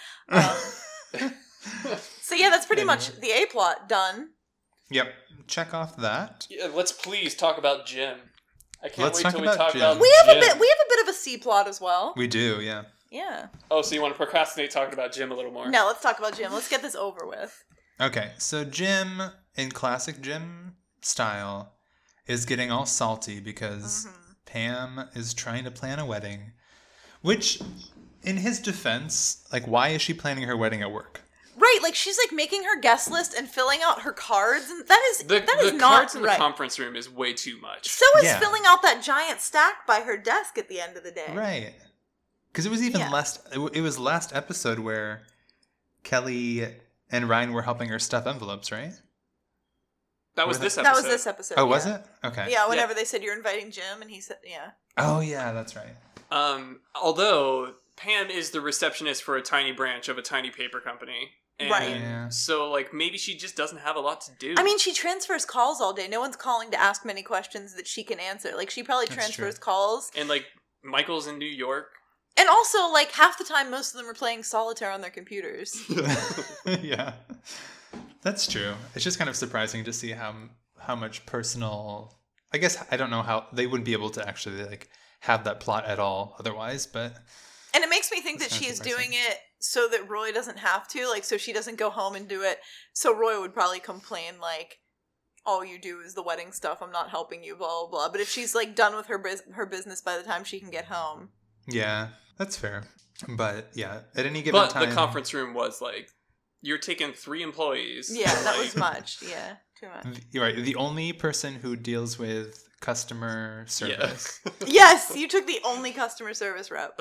S1: So yeah, that's pretty much the A plot done.
S2: Yep. Check off that.
S3: Yeah, let's please talk about Jim. I can't
S2: Let's
S3: wait
S2: talk
S3: till we
S2: about
S3: talk
S2: Jim.
S3: about
S1: We have
S3: Jim.
S1: a bit of a C plot as well.
S2: We do, yeah.
S1: Yeah.
S3: Oh, so you want to procrastinate talking about Jim a little more?
S1: No, let's talk about Jim. Let's get this over with.
S2: Okay, so Jim, in classic Jim style, is getting all salty because Pam is trying to plan a wedding. Which, in his defense, like, why is she planning her wedding at work?
S1: Right, like she's like making her guest list and filling out her cards, and that is
S3: The
S1: not
S3: cards in the
S1: right.
S3: conference room is way too much.
S1: So is
S2: Yeah.
S1: filling out that giant stack by her desk at the end of the day.
S2: Right. Because it was even
S1: Yeah.
S2: it was last episode where Kelly and Ryan were helping her stuff envelopes, right?
S3: That was
S2: Was
S3: this
S2: it-
S3: episode.
S1: That was this episode.
S2: Oh, was
S1: yeah.
S2: it? Okay.
S1: Yeah, whenever they said you're inviting Jim, and he said, yeah.
S2: Oh, yeah, that's right.
S3: Although Pam is the receptionist for a tiny branch of a tiny paper company. And
S1: Right.
S2: Yeah.
S3: so, like, maybe she just doesn't have a lot to do.
S1: I mean, she transfers calls all day. No one's calling to ask many questions that she can answer. Like, she probably
S2: That's
S1: transfers
S2: true.
S1: calls.
S3: And, like, Michael's in New York.
S1: And also, like, half the time, most of them are playing solitaire on their computers.
S2: Yeah. That's true. It's just kind of surprising to see how much personal... I guess I don't know how... They wouldn't be able to actually, like, have that plot at all otherwise, but...
S1: And it makes me think that
S2: That's
S1: she's
S2: surprising.
S1: doing it so that Roy doesn't have to, like, so she doesn't go home and do it. So Roy would probably complain, like, all you do is the wedding stuff, I'm not helping you, blah, blah, blah. But if she's, like, done with her business by the time she can get home.
S2: Yeah, that's fair. But yeah, at any given
S3: But
S2: time,
S3: the conference room was like, you're taking 3 employees.
S1: Yeah, that
S3: Like,
S1: was much. Yeah, too much.
S2: you're right. The only person who deals with customer service.
S1: Yes, you took the only customer service rep.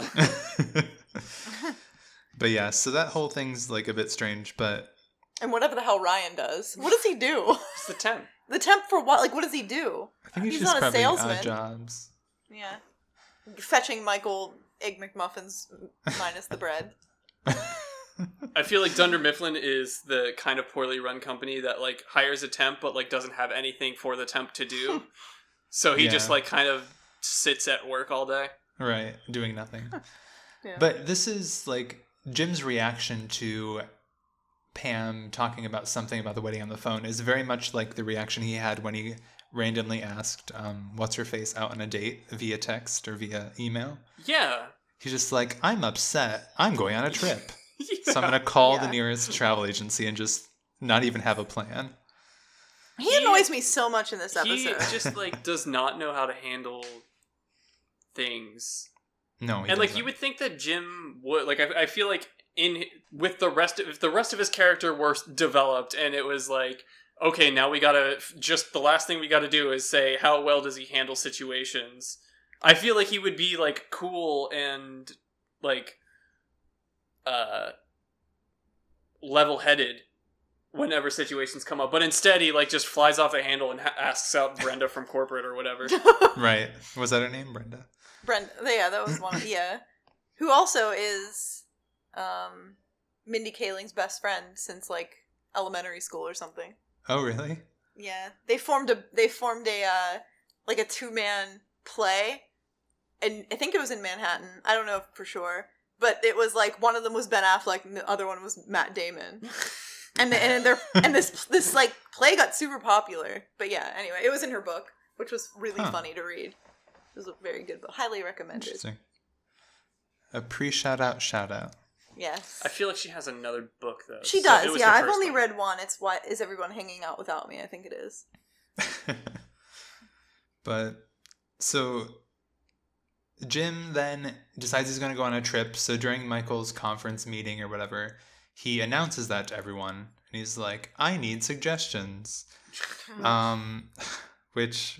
S2: But yeah, so that whole thing's like a bit strange, but
S1: And whatever the hell Ryan does. What does he do?
S3: It's the temp.
S1: The temp for what? Like, what does he do?
S2: I think he's
S1: He's
S2: just
S1: not a
S2: probably
S1: salesman.
S2: odd jobs.
S1: Yeah. Fetching Michael Egg McMuffins minus the bread.
S3: I feel like Dunder Mifflin is the kind of poorly run company that like hires a temp but like doesn't have anything for the temp to do. So he just
S2: Yeah.
S3: like kind of sits at work all day.
S2: Right, doing nothing.
S1: Yeah.
S2: But this is like Jim's reaction to Pam talking about something about the wedding on the phone is very much like the reaction he had when he randomly asked what's her face out on a date via text or via email.
S3: Yeah.
S2: He's just like, I'm upset. I'm going on a trip. So I'm going to call the
S1: Yeah.
S2: nearest travel agency and just not even have a plan.
S1: He annoys me so much in this
S3: He
S1: episode.
S3: just like does not know how to handle things.
S2: No, he
S3: And like
S2: doesn't.
S3: you would think that Jim would like I feel like with the rest of if the rest of his character were developed and it was like, okay, now we gotta just the last thing we gotta do is say how well does he handle situations. I feel like he would be like cool and like level-headed whenever situations come up, but instead he like just flies off the handle and asks out Brenda from corporate or whatever.
S2: Right. Was that her name, Brenda?
S1: Brenda. Yeah, that was one. Yeah. Who also is Mindy Kaling's best friend since like elementary school or something.
S2: Oh, really?
S1: Yeah. They formed a like a 2-man play, and I think it was in Manhattan. I don't know for sure. But it was like one of them was Ben Affleck and the other one was Matt Damon. And this like play got super popular. But yeah, anyway, it was in her book, which was really funny to read. It was a very good book. Highly recommended.
S2: Interesting. A pre-shout out, shout out.
S1: Yes.
S3: I feel like she has another book though.
S1: She
S3: So
S1: does,
S3: it was
S1: yeah.
S3: her
S1: I've
S3: first
S1: only
S3: one.
S1: read one. It's Why Is Everyone Hanging Out Without Me? I think it is.
S2: But so Jim then decides he's going to go on a trip. So during Michael's conference meeting or whatever, he announces that to everyone. And he's like, I need suggestions. Which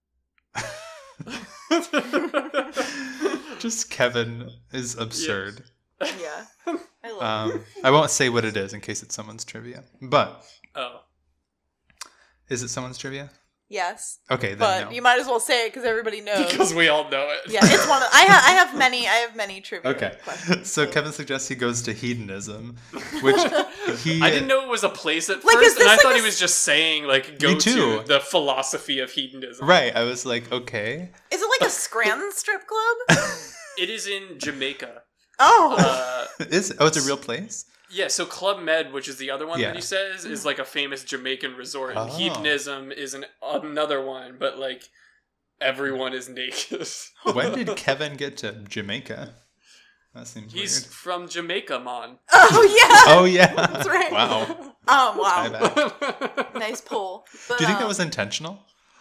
S2: just Kevin is absurd.
S1: Yeah. I love it.
S2: I won't say what it is in case it's someone's trivia. But
S3: Oh.
S2: is it someone's trivia?
S1: Yes.
S2: Okay, then
S1: But
S2: no.
S1: you might as well say it because everybody knows.
S3: Because we all know it.
S1: Yeah, it's one of I have many trivia
S2: Okay,
S1: questions.
S2: so Kevin suggests he goes to hedonism, which he
S3: I didn't know it was a place at
S1: Like, is
S3: first, and
S1: this
S3: I
S1: like
S3: thought
S1: a
S3: he was just saying, like, go
S2: Me too.
S3: to the philosophy of hedonism.
S2: right. I was like, okay,
S1: Is it like a Scranton strip club?
S3: It is in Jamaica.
S1: Oh.
S2: it's a real place.
S3: Yeah, so Club Med, which is the other one
S2: Yeah.
S3: that he says, is like a famous Jamaican resort. And
S2: Oh.
S3: hedonism is another one, but, like, everyone is naked.
S2: When did Kevin get to Jamaica? That seems
S3: He's
S2: weird.
S3: from Jamaica, man.
S1: Oh yeah.
S2: Oh yeah,
S1: That's right.
S2: Wow.
S1: Oh
S2: Tie
S1: wow.
S2: back.
S1: Nice pull. But,
S2: Do you think that was intentional?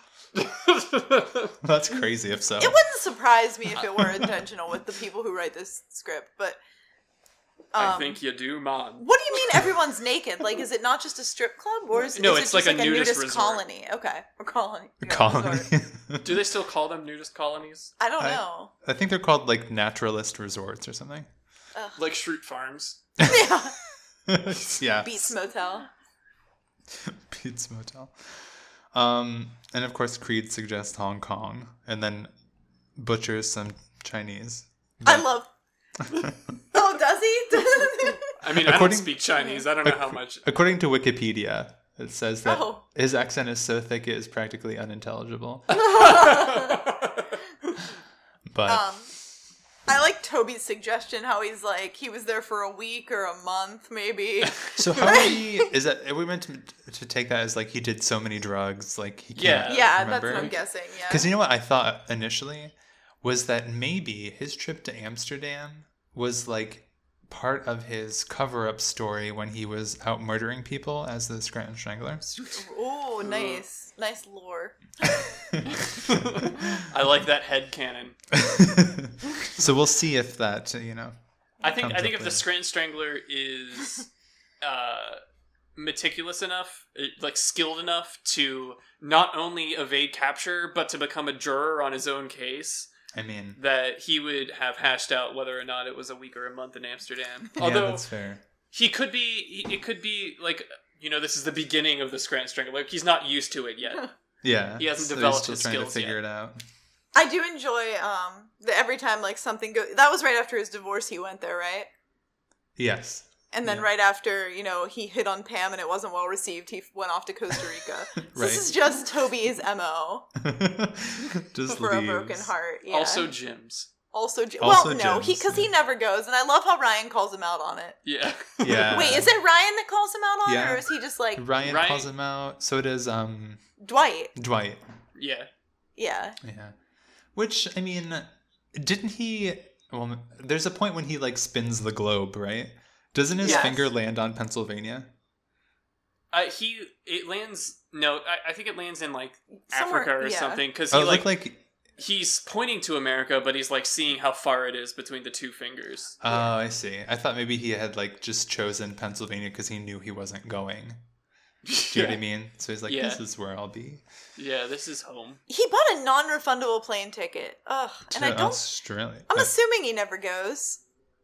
S2: That's crazy. If so,
S1: It wouldn't surprise me if it were intentional with the people who write this script, but
S3: I think you do, man.
S1: what do you mean everyone's naked? Like, is it not just a strip club, or is,
S3: No,
S1: is it
S3: it's
S1: just
S3: like a nudist resort.
S1: colony? Okay, or colony.
S2: a
S1: Yeah,
S2: colony.
S1: resort.
S3: Do they still call them nudist colonies?
S1: I don't
S2: I-
S1: know.
S2: I think they're called like naturalist resorts or something.
S3: Like Shroot Farms?
S1: Yeah,
S2: Yeah,
S1: Beats Motel.
S2: Pete's Motel. And of course, Creed suggests Hong Kong, and then butchers some Chinese.
S1: I love. Oh, does he?
S3: I mean, I don't
S2: According-
S3: speak Chinese. I don't know how much.
S2: According to Wikipedia, it says that
S1: Oh.
S2: his accent is so thick it is practically unintelligible. But
S1: I like Toby's suggestion. How he's like he was there for a week or a month, maybe.
S2: so how many is that? Are we meant to take that as like he did so many drugs, like he can't
S1: Yeah,
S2: remember?
S1: that's what I'm guessing. Yeah.
S2: Because you know what I thought initially was that maybe his trip to Amsterdam was like part of his cover-up story when he was out murdering people as the Scranton Strangler.
S1: Ooh, nice lore.
S3: I like that headcanon.
S2: So we'll see if that,
S3: I think
S2: comes up
S3: if the
S2: with.
S3: Scranton Strangler is meticulous enough, like skilled enough to not only evade capture, but to become a juror on his own case,
S2: I mean,
S3: that he would have hashed out whether or not it was a week or a month in Amsterdam.
S2: yeah,
S3: Although
S2: that's fair.
S3: he could be, it could be like, this is the beginning of the Scranton Strangler. Like, he's not used to it yet.
S2: Yeah,
S3: He hasn't
S2: so
S3: developed
S2: he's still
S3: his
S2: trying
S3: skills
S2: to figure
S3: yet.
S2: it out.
S1: I do enjoy every time like something goes. That was right after his divorce. He went there, right?
S2: Yes.
S1: And then
S2: Yeah.
S1: right after, he hit on Pam and it wasn't well received, he went off to Costa Rica. So
S2: Right.
S1: This is just Toby's MO
S2: Just
S1: for a
S2: leaves.
S1: broken heart. Yeah.
S3: Also gyms.
S1: Also,
S2: Also
S1: well, no,
S2: Jims,
S1: because he never goes, and I love how Ryan calls him out on it.
S3: Yeah.
S2: Yeah.
S1: Wait, is it Ryan that calls him out on it,
S2: Yeah.
S1: or is he just like
S2: Ryan
S3: Ryan-
S2: calls him out. So does
S1: Dwight?
S2: Dwight.
S3: Yeah.
S1: Yeah.
S2: Yeah. Which, I mean, didn't he... Well, there's a point when he, like, spins the globe, right? Doesn't his
S1: Yes.
S2: finger land on Pennsylvania?
S3: It lands. No, I think it lands in like
S1: Somewhere-
S3: Africa or
S1: yeah.
S3: something. Because
S2: Oh,
S3: he
S2: it looked like...
S3: he's pointing to America, but he's like seeing how far it is between the two fingers.
S2: Oh, I see. I thought maybe he had, like, just chosen Pennsylvania because he knew he wasn't going. Do you know what I mean? So he's like,
S3: Yeah.
S2: this is where I'll be.
S3: Yeah, this is home.
S1: He bought a non-refundable plane ticket. Ugh, and
S2: To
S1: I don't.
S2: Australia.
S1: I'm assuming he never goes.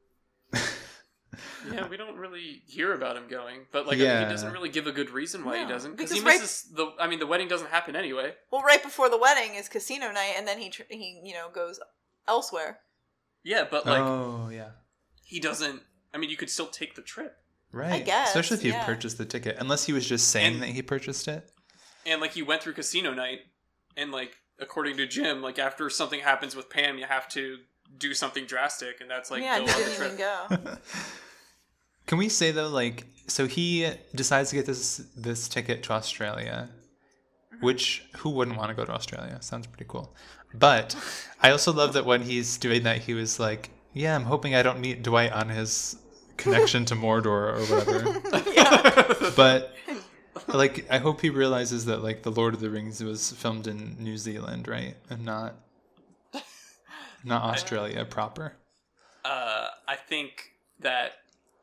S3: Yeah, we don't really hear about him going, but like
S2: Yeah.
S3: he doesn't really give a good reason why he
S1: No,
S3: doesn't. Because he
S1: because right-
S3: misses the. I mean, the wedding doesn't happen anyway.
S1: Well, right before the wedding is casino night, and then he goes elsewhere.
S3: Yeah, but like
S2: oh, yeah.
S3: he doesn't. I mean, you could still take the trip,
S2: Right.
S1: guess,
S2: Especially if you
S1: yeah.
S2: purchased the ticket. Unless he was just saying
S3: And-
S2: that he purchased it.
S3: and like you went through casino night, and like according to Jim, like after something happens with Pam, you have to do something drastic, and that's like
S1: yeah,
S3: go
S1: he
S3: on the
S1: didn't
S3: trip.
S1: even go.
S2: Can we say though, like, so he decides to get this ticket to Australia, which who wouldn't want to go to Australia? Sounds pretty cool. But I also love that when he's doing that, he was like, "Yeah, I'm hoping I don't meet Dwight on his connection to Mordor or whatever." But like, I hope he realizes that like the Lord of the Rings was filmed in New Zealand, right, and not Australia proper.
S3: I think that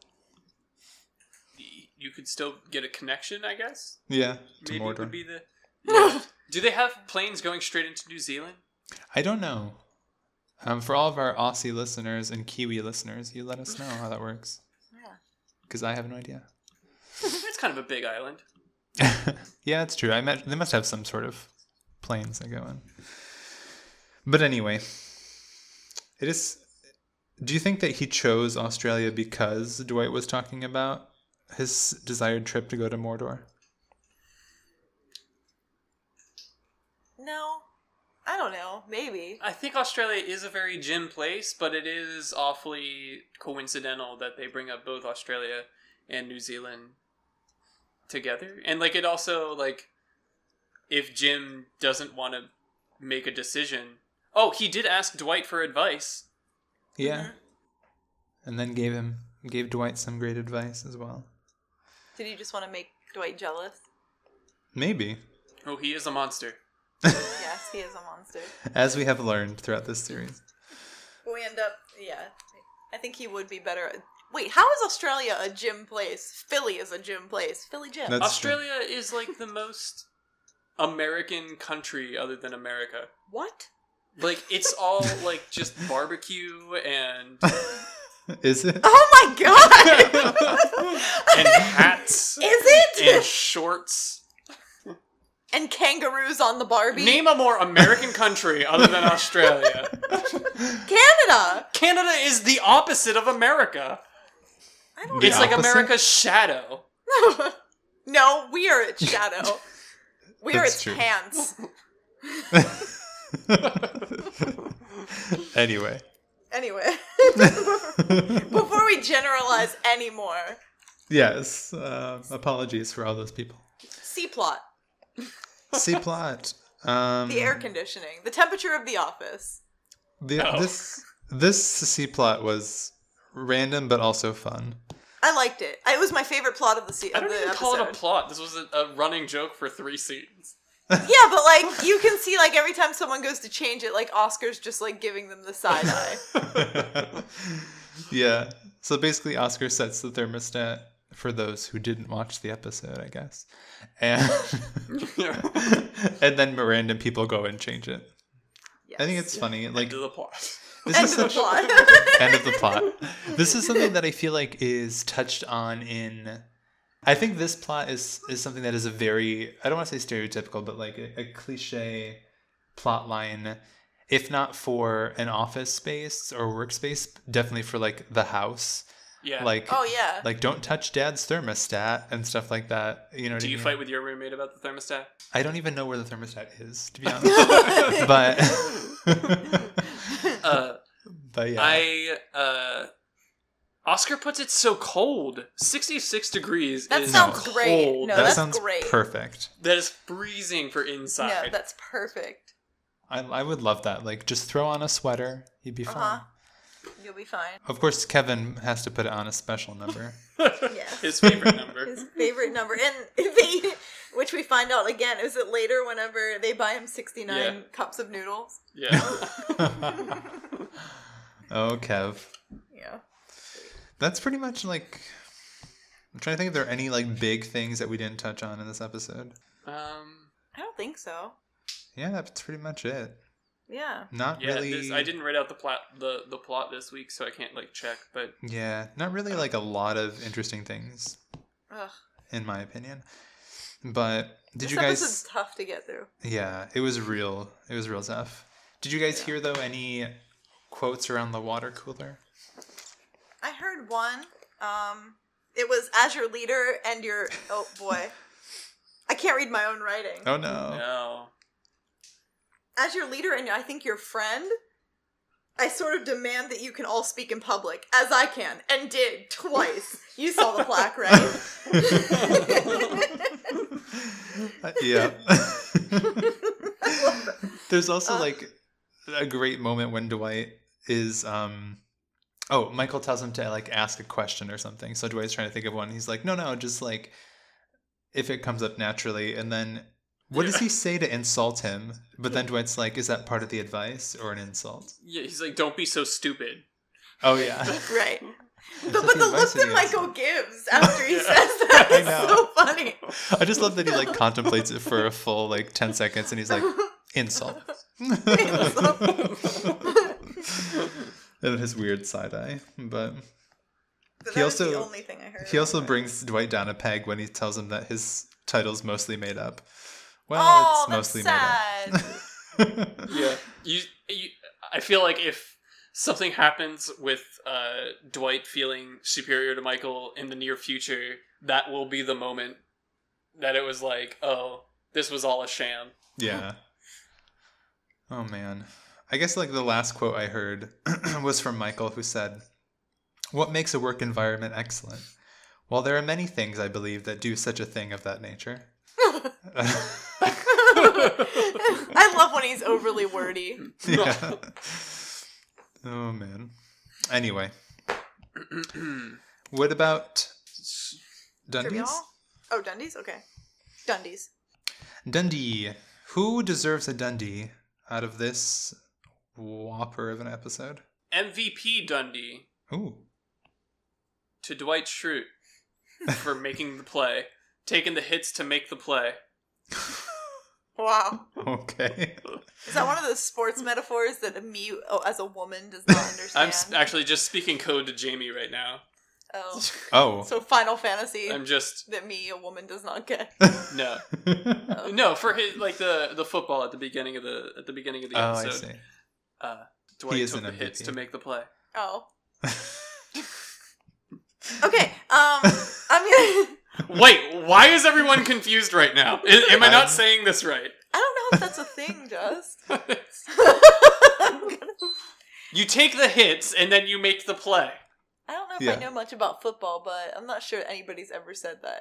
S3: you could still get a connection, I guess.
S2: Yeah, to
S3: Maybe
S2: Mordor.
S3: would be the. Yeah. Do they have planes going straight into New Zealand?
S2: I don't know. For all of our Aussie listeners and Kiwi listeners, you let us know how that works.
S1: Yeah.
S2: Because I have no idea.
S3: It's kind of a big island.
S2: Yeah, it's true. I imagine they must have some sort of planes that go in. But anyway, it is. Do you think that he chose Australia because Dwight was talking about his desired trip to go to Mordor?
S1: No, I don't know. Maybe.
S3: I think Australia is a very Jim place, but it is awfully coincidental that they bring up both Australia and New Zealand together. And like it also like if Jim doesn't want to make a decision. Oh, he did ask Dwight for advice.
S2: Yeah. And then gave Dwight some great advice as well.
S1: Did he just want to make Dwight jealous?
S2: Maybe.
S3: Oh, he is a monster.
S1: Yes, he is a monster.
S2: As we have learned throughout this series.
S1: We end up, yeah. I think he would be better. Wait, how is Australia a gym place? Philly is a gym place. Philly gym.
S2: That's
S3: Australia is like the most American country other than America.
S1: What?
S3: Like it's all like just barbecue and
S2: Is it?
S1: Oh my god!
S3: and hats
S1: Is it?
S3: and shorts.
S1: And kangaroos on the Barbie?
S3: Name a more American country other than Australia.
S1: Canada!
S3: Canada is the opposite of America.
S1: I don't
S2: The
S3: It's
S1: know.
S3: like
S2: opposite?
S3: America's shadow.
S1: No, we are its shadow. We are
S2: That's
S1: its
S2: true.
S1: pants.
S2: Anyway.
S1: Anyway. Before we generalize anymore.
S2: Yes. Apologies for all those people.
S1: C-plot.
S2: C plot.
S1: The air conditioning. The temperature of the office.
S3: Oh.
S2: This C plot was random but also fun.
S1: I liked it. It was my favorite plot of the
S3: I don't even call it a
S1: episode.
S3: plot. This was a running joke for 3 scenes.
S1: Yeah, but like you can see like every time someone goes to change it, like Oscar's just like giving them the side eye.
S2: Yeah. So basically, Oscar sets the thermostat for those who didn't watch the episode, I guess. And, and then random people go and change it.
S1: Yes.
S2: I think it's funny. Like,
S3: End of the plot.
S2: this
S1: End
S2: is
S1: of the
S2: such-
S1: plot.
S2: End of the plot. This is something that I feel like is touched on in... I think this plot is something that is a very... I don't want to say stereotypical, but like a cliche plot line. If not for an office space or workspace, definitely for like the house.
S3: Yeah.
S2: Like,
S1: Oh, yeah.
S2: like don't touch dad's thermostat and stuff like that. You know what I
S3: Do
S2: mean?
S3: you fight with your roommate about the thermostat?
S2: I don't even know where the thermostat is, to be honest. But yeah.
S3: Oscar puts it so cold. 66 degrees
S1: That
S3: is
S1: sounds
S3: cold.
S1: great. No,
S2: that
S1: that's
S2: sounds
S1: great.
S2: perfect.
S3: That is freezing for inside.
S1: No, that's perfect.
S2: I would love that. Like, just throw on a sweater. You'd be fine.
S1: You'll be fine.
S2: Of course, Kevin has to put it on a special number.
S1: Yes.
S3: His favorite number.
S1: His favorite number. And which we find out again, is it later whenever they buy him 69 cups of noodles?
S3: Yeah.
S2: Oh, Kev.
S1: Yeah.
S2: That's pretty much like... I'm trying to think if there are any like big things that we didn't touch on in this episode.
S1: I don't think so.
S2: Yeah, that's pretty much it.
S1: Yeah.
S2: Not
S3: Yeah,
S2: really...
S3: I didn't write out the plot this week, so I can't like check. But
S2: Yeah, not really like a lot of interesting things,
S1: Ugh.
S2: in my opinion. But did
S1: This
S2: you guys...
S1: episode's tough to get through.
S2: Yeah, it was real tough. Did you guys hear, though, any quotes around the water cooler?
S1: I heard one. It was as your leader and your... Oh, boy. I can't read my own writing.
S2: Oh, no.
S3: no.
S1: As your leader and I think your friend, I sort of demand that you can all speak in public, as I can, and did twice. You saw the plaque, right?
S2: Yeah. There's also, like, a great moment when Dwight is... Michael tells him to, like, ask a question or something. So Dwight's trying to think of one. He's like, no, just, like, if it comes up naturally. And then... What does he say to insult him? But then Dwight's like, is that part of the advice or an insult?
S3: Yeah, he's like, don't be so stupid.
S2: Oh, yeah.
S1: Right.
S2: Is
S1: But
S2: that
S1: the
S2: advice
S1: look
S2: or
S1: that
S2: the
S1: Michael
S2: insult?
S1: gives after he
S3: Yeah.
S1: says that
S2: I
S1: is
S2: know.
S1: so funny.
S2: I just love that he, like, contemplates it for a full, like, 10 seconds. And he's like, insult. And his weird side eye. But
S1: But
S2: He
S1: that was
S2: also-
S1: the only thing I heard.
S2: he also brings Dwight down a peg when he tells him that his title's mostly made up. Well,
S1: Oh,
S2: it's
S1: that's
S2: mostly
S1: sad.
S2: made up.
S3: Yeah. You, I feel like if something happens with Dwight feeling superior to Michael in the near future, that will be the moment that it was like, oh, this was all a sham.
S2: Yeah. Oh, man. I guess, like, the last quote I heard was from Michael, who said, "What makes a work environment excellent? Well, there are many things, I believe, that do such a thing of that nature."
S1: I love when he's overly wordy.
S2: Yeah. Oh, man. Anyway. What about
S1: Trivia
S2: Dundies?
S1: Hall? Oh, Dundies? Okay. Dundies.
S2: Dundee. Who deserves a Dundee out of this whopper of an episode?
S3: MVP Dundee
S2: Ooh.
S3: to Dwight Schrute for making the play, taking the hits to make the play.
S1: Wow.
S2: Okay.
S1: Is that one of those sports metaphors that me, as a woman, does not understand?
S3: Actually just speaking code to Jamie right now.
S1: Oh.
S2: Oh.
S1: So Final Fantasy
S3: I'm just
S1: that me, a woman, does not get.
S3: no,
S1: Oh.
S3: no for his like the football at the beginning of the
S2: Oh, I
S3: episode.
S2: see.
S3: Dwight
S2: He is
S3: took
S2: an
S3: the hits
S2: MVP.
S3: to make the play.
S1: Oh. Okay, I'm gonna...
S3: Wait, why is everyone confused right now? Am I not saying this right?
S1: I don't know if that's a thing, Just. I'm gonna...
S3: You take the hits and then you make the play.
S1: I don't know if
S2: Yeah.
S1: I know much about football, but I'm not sure anybody's ever said that.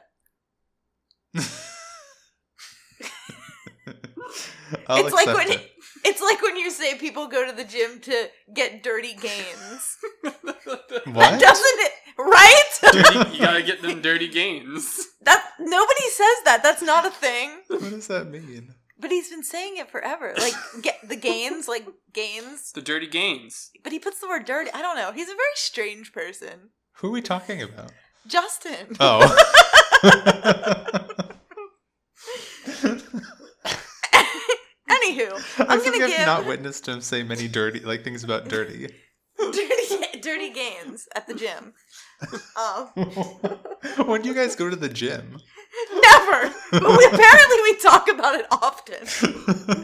S2: I'll
S1: It's like
S2: accept
S1: when
S2: it.
S1: it's like when you say people go to the gym to get dirty gains.
S2: What?
S1: Doesn't it? Right?
S3: You gotta get them dirty gains.
S1: That nobody says that. That's not a thing.
S2: What does that mean?
S1: But he's been saying it forever. Like get the gains, like gains.
S3: The dirty gains.
S1: But he puts the word dirty. I don't know. He's a very strange person.
S2: Who are we talking about?
S1: Justin.
S2: Oh.
S1: Anywho,
S2: I
S1: I'm
S2: feel
S1: gonna
S2: like
S1: give
S2: I've not witnessed him say many things about dirty.
S1: dirty gains at the gym.
S2: When do you guys go to the gym?
S1: Never. But apparently we talk about it often.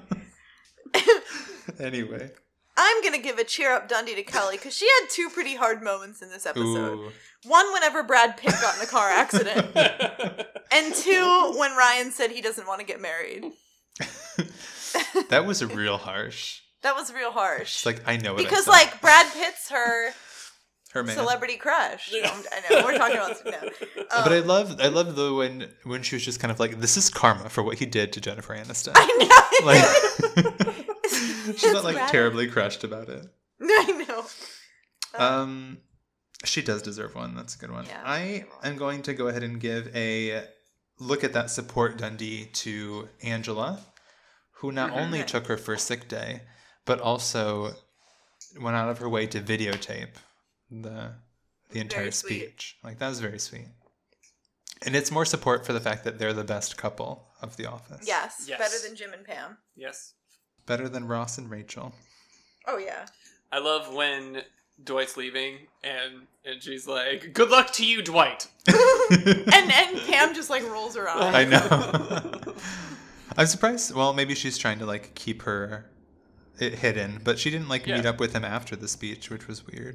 S2: Anyway.
S1: I'm going to give a cheer up Dundee to Kelly because she had 2 pretty hard moments in this episode.
S2: Ooh.
S1: One, whenever Brad Pitt got in a car accident. And 2, when Ryan said he doesn't want to get married.
S2: That was real harsh.
S1: That was real harsh.
S2: It's like, I know what
S1: because,
S2: I said.
S1: Brad Pitt's her
S2: man.
S1: celebrity crush. I know, we're talking about... No.
S2: But I love though when she was just kind of like, this is karma for what he did to Jennifer Aniston.
S1: I know.
S2: Like, she's not like terribly crushed about it.
S1: I know.
S2: She does deserve one. That's a good one.
S1: Yeah,
S2: I am going to go ahead and give a look at that support Dundee to Angela, who not only took her first sick day, but also went out of her way to videotape the entire speech. Like, that was very sweet. And it's more support for the fact that they're the best couple of The Office.
S1: Yes. Better than Jim and Pam.
S3: Yes.
S2: Better than Ross and Rachel.
S1: Oh, yeah.
S3: I love when Dwight's leaving and she's like, "Good luck to you, Dwight."
S1: and Pam just like rolls her eyes.
S2: I know. I'm surprised. Well, maybe she's trying to like keep it hidden, but she didn't meet up with him after the speech, which was weird.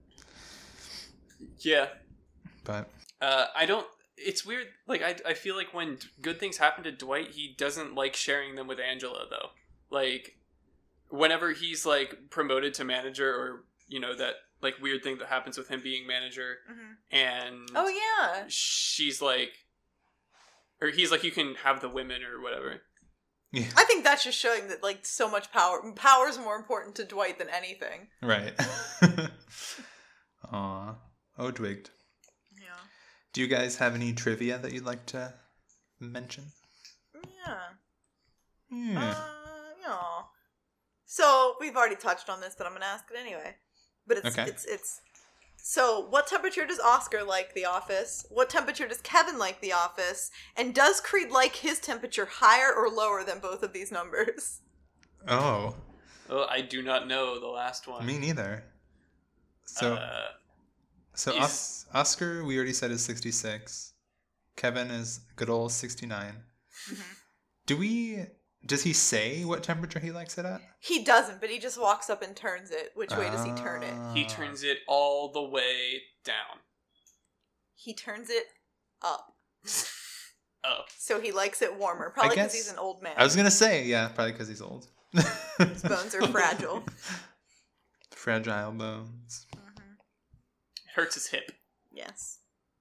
S3: Yeah.
S2: But
S3: I don't. It's weird. Like I feel like when good things happen to Dwight, he doesn't like sharing them with Angela though. Like whenever he's like promoted to manager, or that like weird thing that happens with him being manager, and
S1: oh yeah,
S3: she's like, or he's like, you can have the women or whatever.
S2: Yeah.
S1: I think that's just showing that like so much power is more important to Dwight than anything.
S2: Right. Aw. Oh, Dwigged.
S1: Yeah.
S2: Do you guys have any trivia that you'd like to mention?
S1: Yeah. So we've already touched on this, but I'm gonna ask it anyway. But it's so what temperature does Oscar like The Office? What temperature does Kevin like The Office? And does Creed like his temperature higher or lower than both of these numbers?
S2: Oh.
S3: Oh, I do not know the last one.
S2: Me neither. So Oscar, we already said, is 66. Kevin is good old 69. Mm-hmm. Does he say what temperature he likes it at?
S1: He doesn't, but he just walks up and turns it. Which way does he turn it?
S3: He turns it all the way down.
S1: He turns it up.
S3: Oh.
S1: So he likes it warmer. Probably because he's an old man.
S2: I was going to say, yeah, probably because he's old.
S1: His bones are fragile.
S2: Fragile bones.
S1: Mm-hmm.
S3: Hurts his hip.
S1: Yes.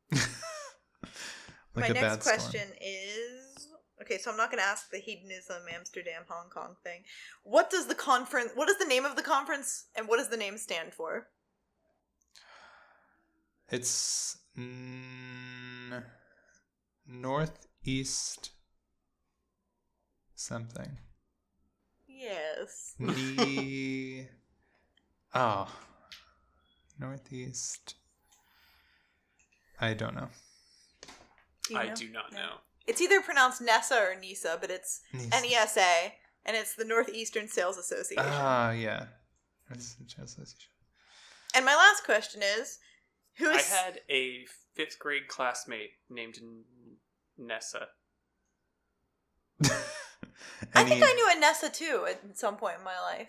S2: Like
S1: my next question is... Okay, so I'm not going to ask the hedonism Amsterdam Hong Kong thing. What is the name of the conference, and what does the name stand for?
S2: It's Northeast something.
S1: Yes.
S2: Northeast. I don't know.
S3: I do not know.
S1: It's either pronounced Nessa or Nisa, but it's NESA, and it's the Northeastern Sales Association.
S2: Yeah.
S1: And my last question is,
S3: I had a 5th grade classmate named Nessa.
S1: I think I knew a Nessa too at some point in my life.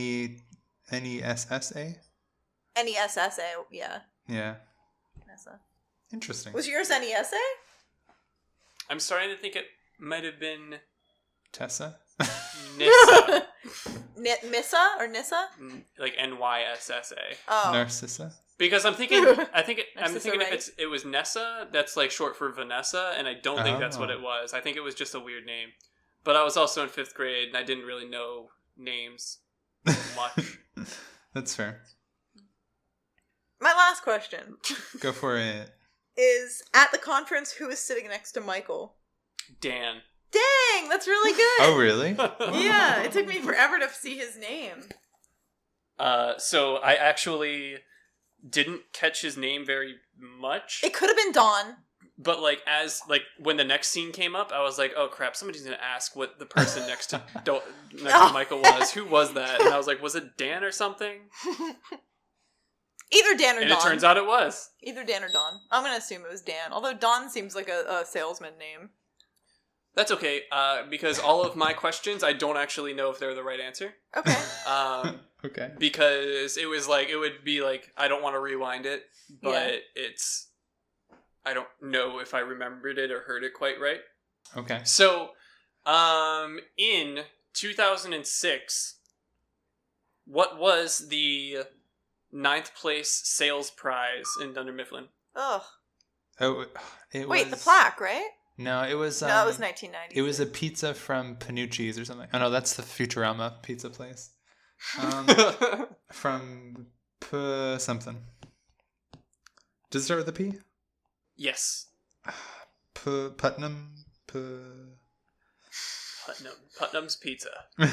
S2: NESSA?
S1: NESSA, yeah.
S2: Yeah.
S1: Nessa.
S2: Interesting.
S1: Was yours NESA?
S3: I'm starting to think it might have been
S2: Tessa?
S3: Nissa.
S1: Missa or Nissa?
S3: Like NYSSA.
S1: Oh.
S2: Narcissa?
S3: Because I'm thinking if it was Nessa, that's like short for Vanessa, and I don't think that's what it was. I think it was just a weird name. But I was also in 5th grade, and I didn't really know names much.
S2: That's fair.
S1: My last question.
S2: Go for it.
S1: Is at the conference, who is sitting next to Michael?
S3: Dan.
S1: Dang, that's really good.
S2: Oh, really?
S1: Yeah, it took me forever to see his name.
S3: So I actually didn't catch his name very much.
S1: It could have been Dawn.
S3: But like when the next scene came up, I was like, "Oh crap! Somebody's gonna ask what the person next to Michael was. Who was that?" And I was like, "Was it Dan or something?"
S1: Either Dan or
S3: And
S1: Dawn.
S3: it turns out it was.
S1: Either Dan or Dawn. I'm gonna assume it was Dan. Although Dawn seems like a salesman name.
S3: That's okay, because all of my questions, I don't actually know if they're the right answer.
S1: Okay.
S2: Okay.
S3: Because it was like, it would be like, I don't want to rewind it, but it's, I don't know if I remembered it or heard it quite right.
S2: Okay.
S3: So, in 2006, what was the 9th place sales prize in Dunder Mifflin?
S1: Ugh.
S2: Oh, it
S1: Wait,
S2: was...
S1: the plaque, right?
S2: No, it was...
S1: No, it was 1990.
S2: It was a pizza from Panucci's or something. Oh, no, that's the Futurama pizza place. From something. Does it start with a P?
S3: Yes.
S2: Putnam?
S3: Putnam's Pizza.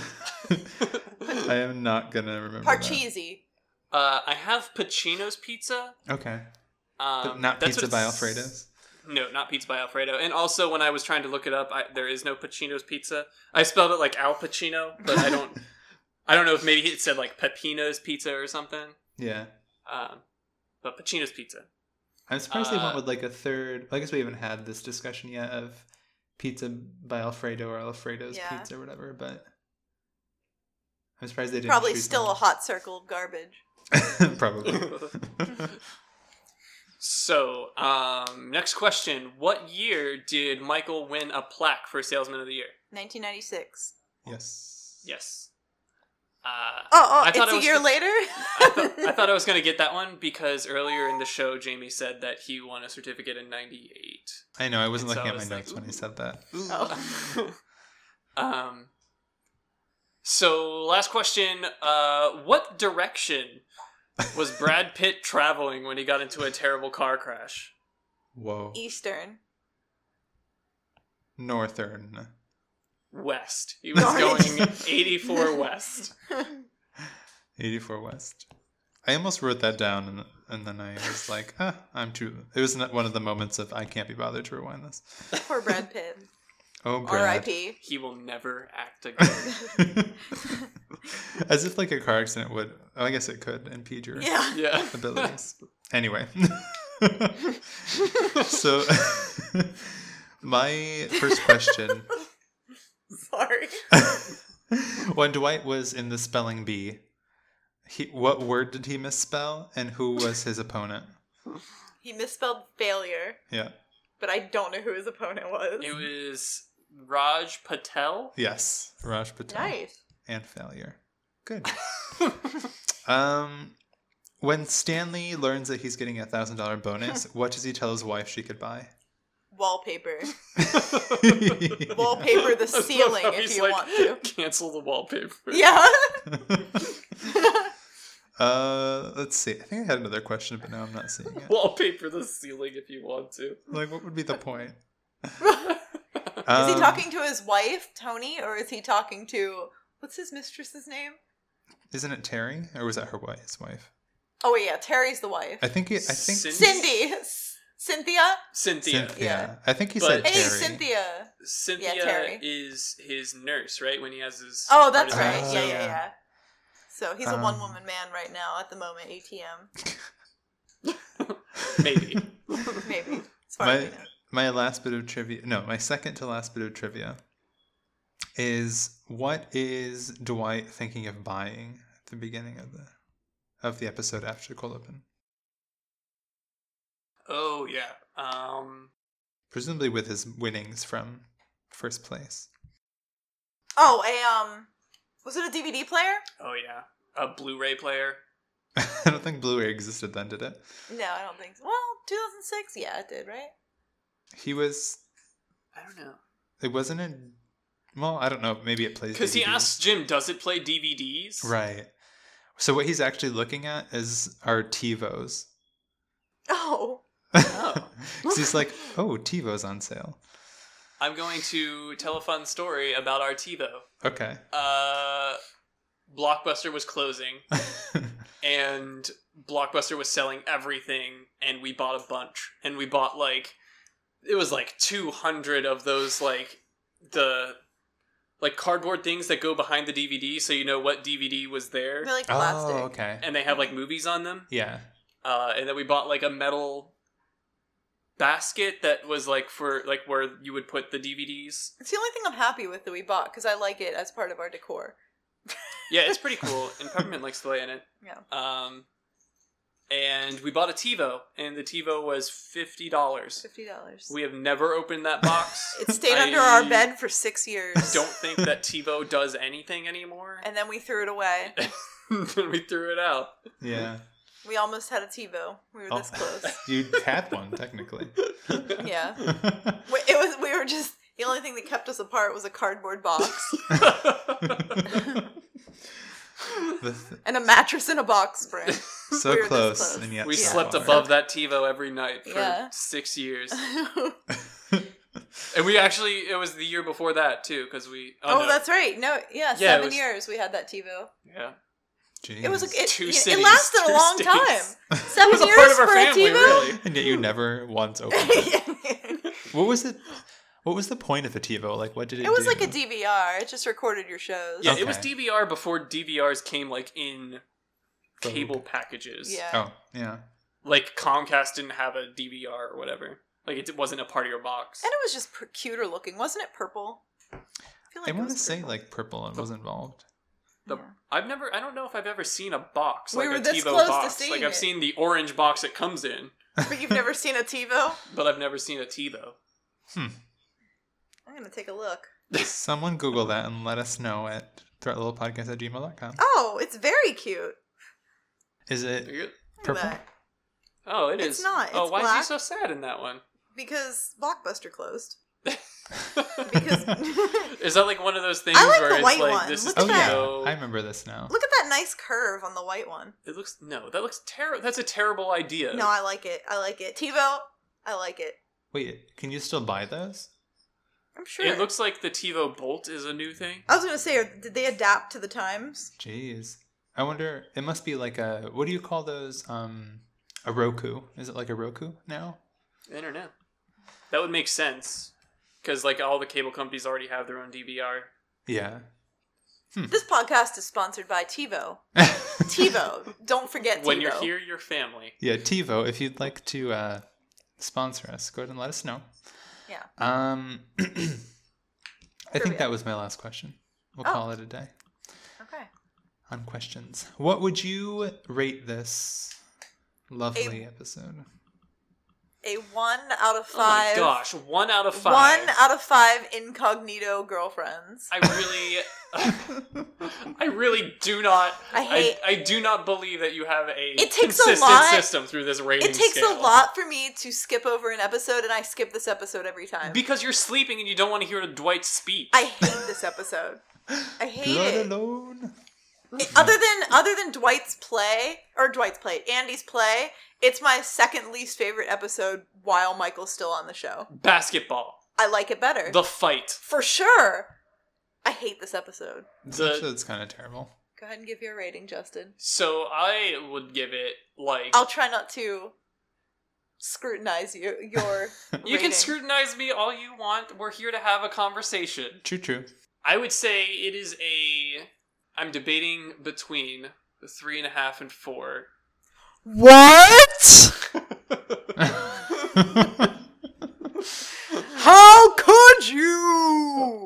S2: I am not going to remember
S1: Parcheesi.
S3: I have Pacino's Pizza.
S2: that. Okay. But not
S3: that's
S2: Pizza
S3: what
S2: by
S3: it's-
S2: Alfredo's?
S3: No, not Pizza by Alfredo. And also, when I was trying to look it up, there is no Pacino's Pizza. I spelled it like Al Pacino, but I don't know if maybe it said like Pepino's Pizza or something.
S2: Yeah.
S3: But Pacino's Pizza.
S2: I'm surprised they went with like a third... I guess we haven't had this discussion yet of Pizza by Alfredo or Alfredo's Pizza or whatever, but I'm surprised they didn't
S1: Probably
S2: choose
S1: still
S2: one.
S1: a hot circle of garbage.
S2: Probably.
S3: So, next question. What year did Michael win a plaque for Salesman of the Year?
S1: 1996.
S2: Yes.
S3: Yes.
S1: I
S3: thought
S1: it's
S3: it
S1: a
S3: was
S1: year
S3: gonna-
S1: later?
S3: I thought I was going to get that one because earlier in the show, Jamie said that he won a certificate in 98.
S2: I know, I wasn't
S3: So
S2: looking
S3: I
S2: at my
S3: was
S2: notes
S3: like,
S2: when he said that.
S1: Oh.
S3: So, last question. What direction was Brad Pitt traveling when he got into a terrible car crash?
S2: Whoa.
S1: Eastern.
S2: Northern.
S3: West. He was
S1: Nice.
S3: going 84 west.
S2: 84 West. I almost wrote that down and then I was like, I'm too... It was one of the moments of I can't be bothered to rewind this.
S1: Poor Brad Pitt.
S2: Oh, Brad.
S1: R.I.P.
S3: He will never act again.
S2: As if like a car accident would... Oh, I guess it could impede your
S1: Yeah.
S3: Yeah.
S2: abilities. Anyway. So, my first question...
S1: Sorry.
S2: When Dwight was in the spelling bee, what word did he misspell, and who was his opponent?
S1: He misspelled failure,
S2: Yeah.
S1: but I don't know who his opponent was.
S3: It was Raj Patel.
S2: Yes. Raj Patel.
S1: Nice.
S2: And failure. Good. When Stanley learns that he's getting a $1,000 bonus, what does he tell his wife she could buy?
S1: Wallpaper. Wallpaper the ceiling
S3: How
S1: if
S3: he's
S1: you
S3: like,
S1: want to.
S3: Cancel the wallpaper.
S1: Yeah.
S2: Let's see. I think I had another question, but now I'm not seeing it.
S3: Wallpaper the ceiling if you want to.
S2: Like, what would be the point?
S1: Is he talking to his wife, Tony, or is he talking to... What's his mistress's name?
S2: Isn't it Terry, or was that his wife?
S1: Oh, wait, yeah. Terry's the wife.
S2: I think.
S1: Cindy. Cynthia?
S3: Cynthia.
S1: Yeah.
S2: I think he
S3: But-
S2: said
S1: Hey,
S2: Terry.
S1: Cynthia.
S3: Cynthia
S1: Yeah, Terry.
S3: is his nurse, right? When he has his...
S1: Oh, that's
S3: heart
S1: right.
S3: attack.
S1: Yeah,
S2: Oh.
S1: yeah, yeah. So he's a one-woman man right now at the moment, ATM.
S3: Maybe.
S1: Maybe. As far as we know.
S2: My last bit of trivia. No, my second to last bit of trivia is what is Dwight thinking of buying at the beginning of the episode after Cold Open?
S3: Oh, yeah.
S2: Presumably with his winnings from first place.
S1: Oh, was it a DVD player?
S3: Oh, yeah. A Blu-ray player.
S2: I don't think Blu-ray existed then, did it?
S1: No, I don't think so. Well, 2006? Yeah, it did, right?
S2: He was...
S3: I don't know.
S2: It wasn't a... Well, I don't know. Maybe it plays
S3: Because he
S2: DVDs.
S3: asked Jim, does it play DVDs?
S2: Right. So what he's actually looking at are TiVos.
S1: Oh.
S3: Oh.
S2: 'Cause he's like, oh, TiVo's on sale.
S3: I'm going to tell a fun story about our TiVo.
S2: Okay.
S3: Blockbuster was closing, and Blockbuster was selling everything, and we bought a bunch. And we bought, like, it was like 200 of those, like, the, like, cardboard things that go behind the DVD so you know what DVD was there.
S1: They're like plastic.
S2: Oh, okay.
S3: And they have, like, movies on them.
S2: Yeah.
S3: And then we bought, like, a metal basket that was, like, for, like, where you would put the DVDs.
S1: It's the only thing I'm happy with that we bought, because I like it as part of our decor.
S3: Yeah, it's pretty cool, and Peppermint likes to lay in it.
S1: Yeah.
S3: And we bought a TiVo, and the TiVo was $50.
S1: $50.
S3: We have never opened that box.
S1: It stayed under our bed for 6 years.
S3: Don't think that TiVo does anything anymore.
S1: And then we threw it away.
S3: Then we threw it out.
S2: Yeah.
S1: We almost had a TiVo. We were this close.
S2: You had one, technically.
S1: Yeah. We were just, the only thing that kept us apart was a cardboard box. And a mattress in a box spring.
S2: So
S1: We were this
S2: close,
S1: close.
S2: and yet
S3: We
S2: so
S3: slept
S2: far.
S3: above that TiVo every night for 6 years. And we actually, it was the year before that, too, because we...
S1: Oh, that's right. No, yeah,
S3: Yeah,
S1: 7 years we had that TiVo.
S3: Yeah.
S2: Jeez.
S1: It was it
S3: cities,
S1: lasted a
S3: 2
S1: long
S3: states.
S1: time.
S3: It
S1: 7
S3: was a
S1: years
S3: part of our
S1: for
S3: family,
S1: a TiVo?
S3: really.
S2: And yet you never once opened it. What was it? What was the point of a TiVo? Like, what did it do?
S1: It was like a DVR. It just recorded your shows.
S3: Yeah,
S2: Okay.
S3: it was DVR before DVRs came, like, in
S2: Vogue.
S3: cable packages.
S1: Yeah.
S2: Oh, yeah.
S3: Like, Comcast didn't have a DVR or whatever. Like, it wasn't a part of your box.
S1: And it was just cuter looking. Wasn't it purple? I feel
S2: I
S1: it
S2: want to
S1: was
S2: say,
S1: purple.
S2: like, purple was involved.
S3: I don't know if I've ever seen a box,
S1: We
S3: like
S1: were
S3: a
S1: this
S3: TiVo
S1: close to
S3: box.
S1: seeing
S3: Like, I've
S1: it.
S3: seen the orange box it comes in,
S1: But you've never seen a TiVo?
S3: but I've never seen a TiVo.
S1: I'm going to take a look.
S2: Someone Google that and let us know at threatlittlepodcast@gmail.com.
S1: Oh, it's very cute.
S2: Is it
S3: Are you-
S1: Look at
S2: purple?
S1: that.
S3: Oh, it is.
S1: It's not.
S3: Oh,
S1: It's
S3: why
S1: black.
S3: is he so sad in that one?
S1: Because Blockbuster closed.
S3: Because is that like one of those things
S1: I like
S3: where
S1: the
S3: it's
S1: white
S3: like
S1: one.
S3: this
S1: Look
S3: is
S2: Oh,
S1: at that.
S2: yeah.
S3: so...
S2: I remember this now.
S1: Look at that nice curve on the white one.
S3: It looks that looks terrible. That's a terrible idea.
S1: No, I like it. I like it. TiVo, I like it.
S2: Wait, can you still buy those?
S1: I'm sure.
S3: It looks like the TiVo Bolt is a new thing.
S1: I was going to say, did they adapt to the times?
S2: Jeez. I wonder, it must be like a, what do you call those? A Roku. Is it like a Roku now?
S3: I don't know. That would make sense because like all the cable companies already have their own DVR.
S2: Yeah.
S1: This podcast is sponsored by TiVo. TiVo. Don't forget TiVo.
S3: When you're here, your family.
S2: Yeah, TiVo, if you'd like to sponsor us, go ahead and let us know.
S1: Yeah.
S2: I think that was my last question. We'll call it a day
S1: Okay.
S2: on questions. What would you rate this lovely episode?
S1: A 1 out of 5.
S3: Oh my gosh, 1 out of 5.
S1: 1 out of 5 incognito girlfriends.
S3: I really do not.
S1: I
S3: do not believe that you have a
S1: It takes a
S3: consistent
S1: lot-
S3: system through this rating
S1: It takes
S3: scale.
S1: a lot for me to skip over an episode, and I skip this episode every time.
S3: Because you're sleeping and you don't want to hear Dwight's speech.
S1: I hate this episode. I hate
S2: Blood
S1: it.
S2: alone.
S1: Other than Dwight's play, Andy's play, it's my second least favorite episode while Michael's still on the show.
S3: Basketball.
S1: I like it better.
S3: The fight.
S1: For sure. I hate this episode.
S2: This episode's kind of terrible.
S1: Go ahead and give your rating, Justin.
S3: So I would give it like...
S1: I'll try not to scrutinize your
S3: You can
S1: rating.
S3: scrutinize me all you want. We're here to have a conversation.
S2: True.
S3: I would say it is a... I'm debating between 3.5 and 4.
S1: What? How could you?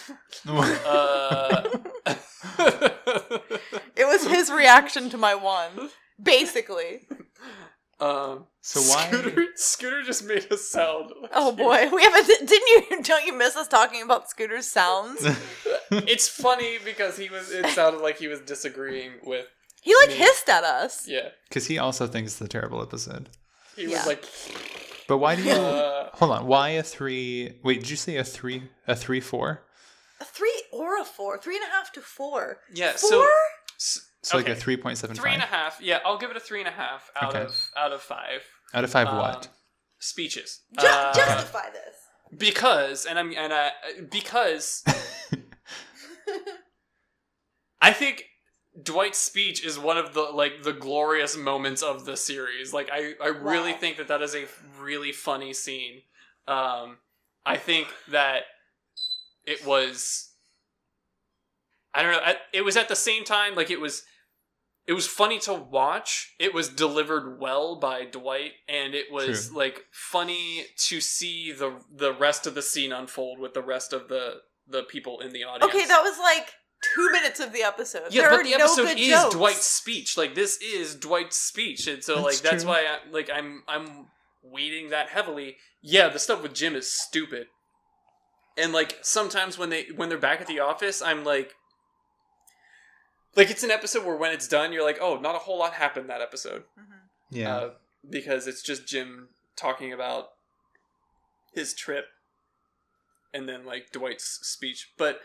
S1: It was his reaction to my 1, basically.
S2: So why?
S3: Scooter just made a sound.
S1: Oh boy, we haven't. Don't you miss us talking about Scooter's sounds?
S3: It's funny because it sounded like he was disagreeing with.
S1: He hissed at us.
S3: Yeah.
S2: Because he also thinks it's a terrible episode.
S3: He
S1: Yeah.
S3: was like,
S2: But why do you... Hold on. Why a 3... Wait, did you say a 3, 4?
S1: A 3 or a 4, 3.5 to 4.
S3: yeah.
S1: 4?
S2: So
S3: okay.
S2: like a 3.75?
S3: 3.5. Yeah, I'll give it a 3.5 out
S2: Okay.
S3: of 5.
S2: Out of 5 what?
S3: Speeches.
S1: Justify this.
S3: Because because I think Dwight's speech is one of the glorious moments of the series. Like, I really
S1: Wow.
S3: think that is a really funny scene. I think that it was, I don't know, it was at the same time, like, it was funny to watch. It was delivered well by Dwight, and it was
S2: True.
S3: like funny to see the rest of the scene unfold with the rest of the people in the audience.
S1: Okay, that was like 2 minutes of the episode.
S3: Yeah,
S1: there
S3: but
S1: are
S3: the
S1: no
S3: episode
S1: good
S3: is
S1: jokes.
S3: Dwight's speech. Like, this is Dwight's speech, and so that's
S2: true.
S3: why I'm weighting that heavily. Yeah, the stuff with Jim is stupid, and like sometimes when they're back at the office, I'm like it's an episode where when it's done, you're like, oh, not a whole lot happened that episode.
S1: Mhm.
S2: Yeah.
S3: Because it's just Jim talking about his trip, and then like Dwight's speech, but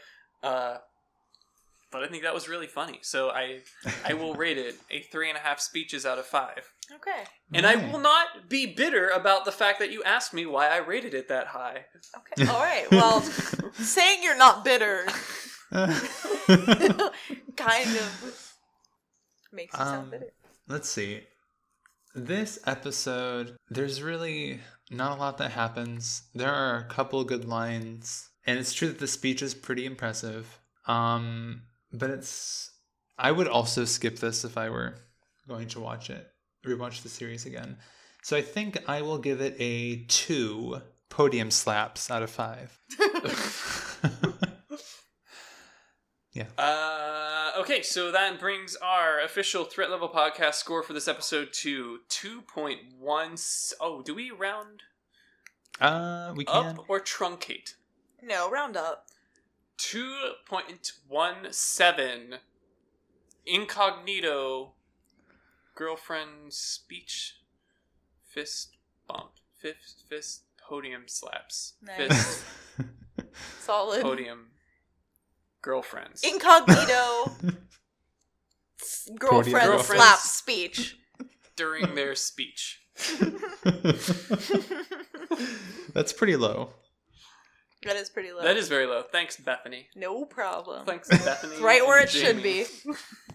S3: I think that was really funny. So I will rate it a 3.5 speeches out of 5.
S1: Okay.
S3: And I will not be bitter about the fact that you asked me why I rated it that high.
S1: Okay. All right. Well, saying you're not bitter kind of makes you sound bitter.
S2: Let's see. This episode, there's really not a lot that happens. There are a couple good lines, and it's true that the speech is pretty impressive. But I would also skip this if I were going to rewatch the series again. So I think I will give it a 2 podium slaps out of 5. Yeah.
S3: Okay, so that brings our official Threat Level Podcast score for this episode to 2.1. Oh, do we round
S2: We can.
S3: up or truncate?
S1: No, round up.
S3: 2.17. Incognito. Girlfriend speech. Fist bump. Fist podium slaps.
S1: Nice.
S3: Fist
S1: Solid.
S3: podium. Girlfriends.
S1: Incognito. Girlfriend
S2: Girlfriends.
S1: slap speech.
S3: During their speech.
S2: That's pretty low.
S1: That is pretty low.
S3: That is very low. Thanks, Bethany.
S1: No problem.
S3: Thanks, Bethany.
S1: It's right where
S3: and
S1: it should
S3: Jamie.
S1: be.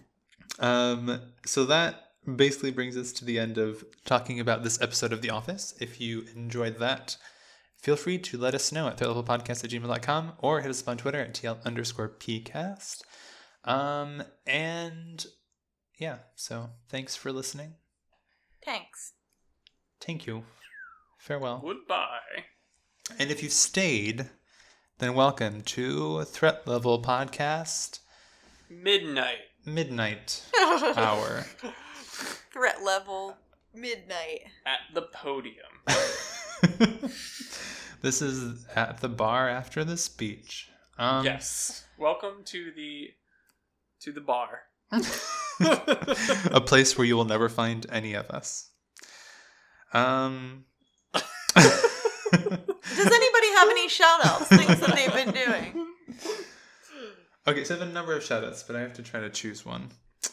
S2: So that basically brings us to the end of talking about this episode of The Office. If you enjoyed that, feel free to let us know at threatlevelpodcast@gmail.com or hit us up on Twitter at TL_PCast. And yeah, so thanks for listening.
S1: Thanks.
S2: Thank you. Farewell.
S3: Goodbye.
S2: And if you stayed, then welcome to Threat Level Podcast
S3: Midnight.
S2: Midnight Hour.
S1: Threat level midnight.
S3: At the podium.
S2: This is at the bar after the speech.
S3: Yes. Welcome to the bar.
S2: A place where you will never find any of us.
S1: Does anybody have any shout-outs? Things that they've been doing?
S2: Okay, so I have a number of shoutouts, but I have to try to choose one.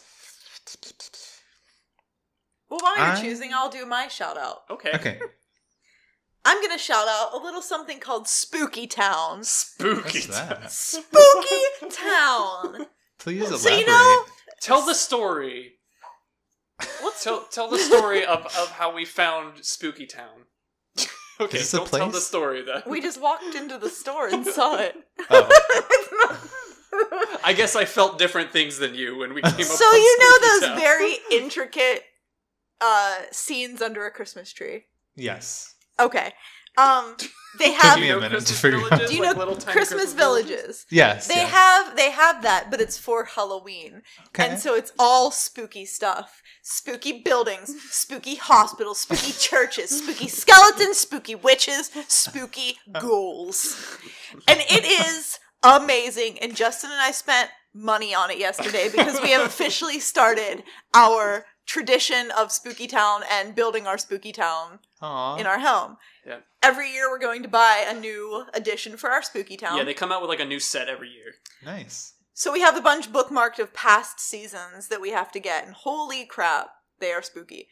S1: Well, while you're choosing, I'll do my shout-out.
S2: Okay.
S1: I'm going to shout out a little something called Spooky Town.
S3: Spooky.
S2: What's that?
S1: Spooky Town!
S2: Please elaborate.
S1: So, you know,
S3: Tell the story.
S1: what's
S3: Tell the story of how we found Spooky Town. Okay,
S2: Is this a
S3: don't tell the
S2: place?
S3: story then.
S1: we just walked into the store and saw it.
S2: Oh.
S3: I guess I felt different things than you when we came up with
S1: So you know
S3: Spooky
S1: those
S3: Town.
S1: very intricate scenes under a Christmas tree?
S2: Yes.
S1: Okay. They
S2: Took
S1: have
S2: me a minute to
S3: Christmas
S2: figure out.
S3: villages,
S1: Do you
S3: like
S1: know
S3: little tiny
S1: Christmas villages?
S2: Yes.
S1: They
S2: yes.
S1: have that, but it's for Halloween.
S2: Okay.
S1: And so it's all spooky stuff. Spooky buildings, spooky hospitals, spooky churches, spooky skeletons, spooky witches, spooky ghouls. And it is amazing. And Justin and I spent money on it yesterday because we have officially started our tradition of Spooky Town and building our Spooky Town
S2: Aw.
S1: in our home.
S3: Yeah.
S1: Every year we're going to buy a new addition for our Spooky Town.
S3: Yeah, they come out with like a new set every year.
S2: Nice.
S1: So we have a bunch bookmarked of past seasons that we have to get, and holy crap, they are spooky.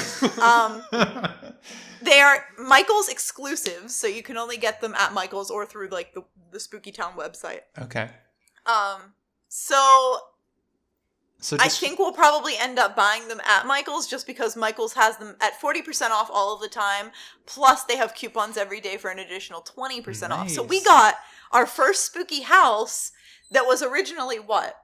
S1: They are Michael's exclusives, so you can only get them at Michael's or through like the Spooky Town website.
S2: Okay.
S1: So
S2: So
S1: I think we'll probably end up buying them at Michael's just because Michael's has them at 40% off all of the time. Plus, they have coupons every day for an additional 20% off. So we
S2: Nice.
S1: got our first spooky house that was originally what?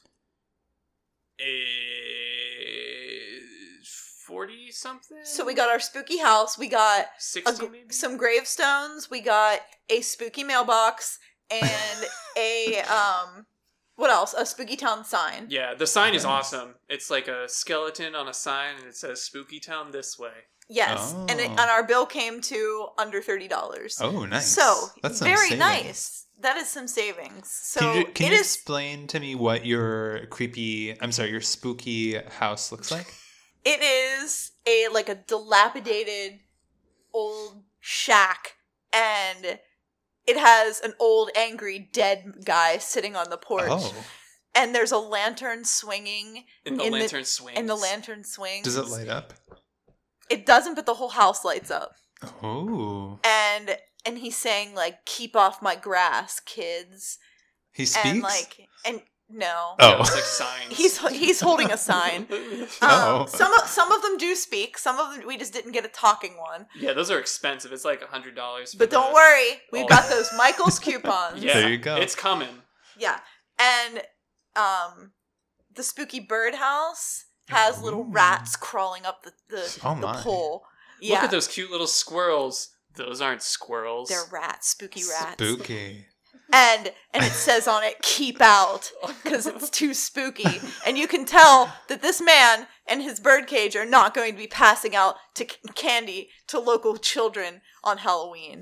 S3: 40 something.
S1: So we got our spooky house. We got
S3: 60 maybe.
S1: some gravestones. We got a spooky mailbox and a what else? A Spooky Town sign.
S3: Yeah, the sign is
S2: Nice.
S3: awesome. It's like a skeleton on a sign, and it says "Spooky Town this way."
S1: Yes,
S2: Oh.
S1: and our bill came to under $30.
S2: Oh, nice.
S1: So
S2: That's some
S1: very
S2: savings.
S1: nice. That is some savings. So
S2: Can
S1: it
S2: you
S1: is.
S2: explain to me what your your spooky house looks like?
S1: It is a dilapidated old shack, and it has an old angry dead guy sitting on the porch.
S2: Oh,
S1: And there's a lantern swinging.
S3: And the
S1: In the-
S3: lantern swings.
S1: And the lantern swings.
S2: does it light up?
S1: It doesn't, but the whole house lights up.
S2: Oh,
S1: And he's saying keep off my grass, kids.
S2: he speaks.
S1: And no.
S2: Oh.
S3: It's like signs.
S1: He's holding a sign.
S2: Oh.
S1: Some of them do speak. Some of them we just didn't get a talking one.
S3: Yeah, those are expensive. It's like $100.
S1: But don't worry, we've got those Michael's coupons.
S3: Yeah,
S2: There you go.
S3: It's coming.
S1: Yeah. And the spooky birdhouse has little
S2: Ooh.
S1: rats crawling up the
S2: Oh my.
S1: pole. Yeah.
S3: Look at those cute little squirrels. Those aren't squirrels.
S1: They're rats, spooky rats.
S2: Spooky.
S1: And it says on it, keep out, because it's too spooky. And you can tell that this man and his birdcage are not going to be passing out candy to local children on Halloween.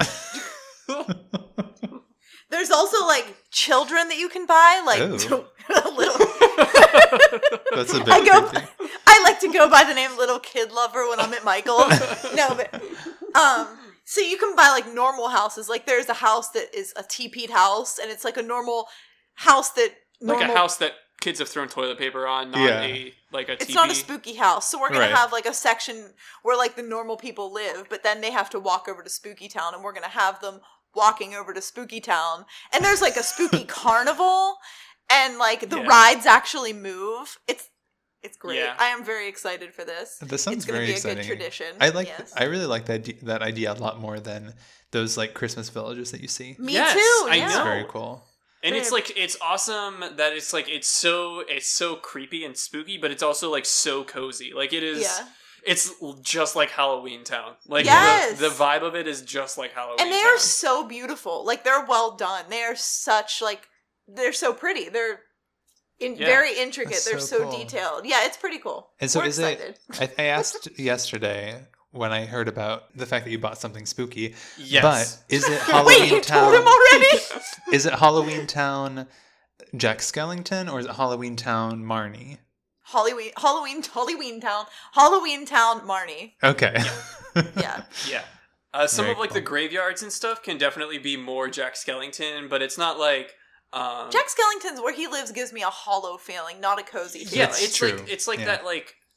S1: There's also children that you can buy,
S2: Ooh.
S1: a little.
S2: That's a bit creepy.
S1: I like to go by the name Little Kid Lover when I'm at Michael's. No, but so you can buy normal houses. There's a house that is a teepeed house, and it's a normal house that
S3: Like a house that kids have thrown toilet paper on, not
S2: Yeah.
S3: a
S1: It's
S3: teepee.
S1: not a spooky house, so we're gonna
S2: Right.
S1: have a section where the normal people live, but then they have to walk over to Spooky Town, and we're gonna have them walking over to Spooky Town, and there's a spooky carnival, and the
S3: Yeah.
S1: rides actually move. It's great.
S3: Yeah.
S1: I am very excited for this.
S2: This sounds
S1: It's gonna
S2: very
S1: be a
S2: exciting.
S1: good tradition.
S2: I really like that idea a lot more than those Christmas villages that you see.
S1: Me
S3: Yes,
S1: too.
S3: I
S1: Yeah.
S2: It's
S3: know.
S2: very cool.
S3: And it's
S1: Very-
S3: it's awesome that it's it's so creepy and spooky, but it's also so cozy. It is.
S1: Yeah.
S3: It's just like Halloween Town.
S1: Yes.
S3: The vibe of it is just like Halloween.
S1: And they
S3: Town.
S1: are so beautiful. They're well done. They are such they're so pretty. They're very intricate.
S2: That's
S1: They're
S2: so
S1: so
S2: cool.
S1: detailed. Yeah, it's pretty cool.
S2: And so
S1: We're
S2: is
S1: excited.
S2: it? I asked yesterday when I heard about the fact that you bought something spooky.
S3: Yes.
S2: But is it Halloween
S1: Wait, you
S2: Town?
S1: told him already?
S2: Is it Halloween Town Jack Skellington or is it Halloween Town Marnie?
S1: Halloween Town, Marnie.
S2: Okay.
S1: Yeah.
S3: Yeah. Some
S2: Very
S3: of the
S2: cool.
S3: graveyards and stuff can definitely be more Jack Skellington, but it's not
S1: Jack Skellington's where he lives gives me a hollow feeling, not a cozy feeling.
S3: yeah,
S2: That's
S3: it's
S2: true.
S3: it's
S2: Yeah.
S3: that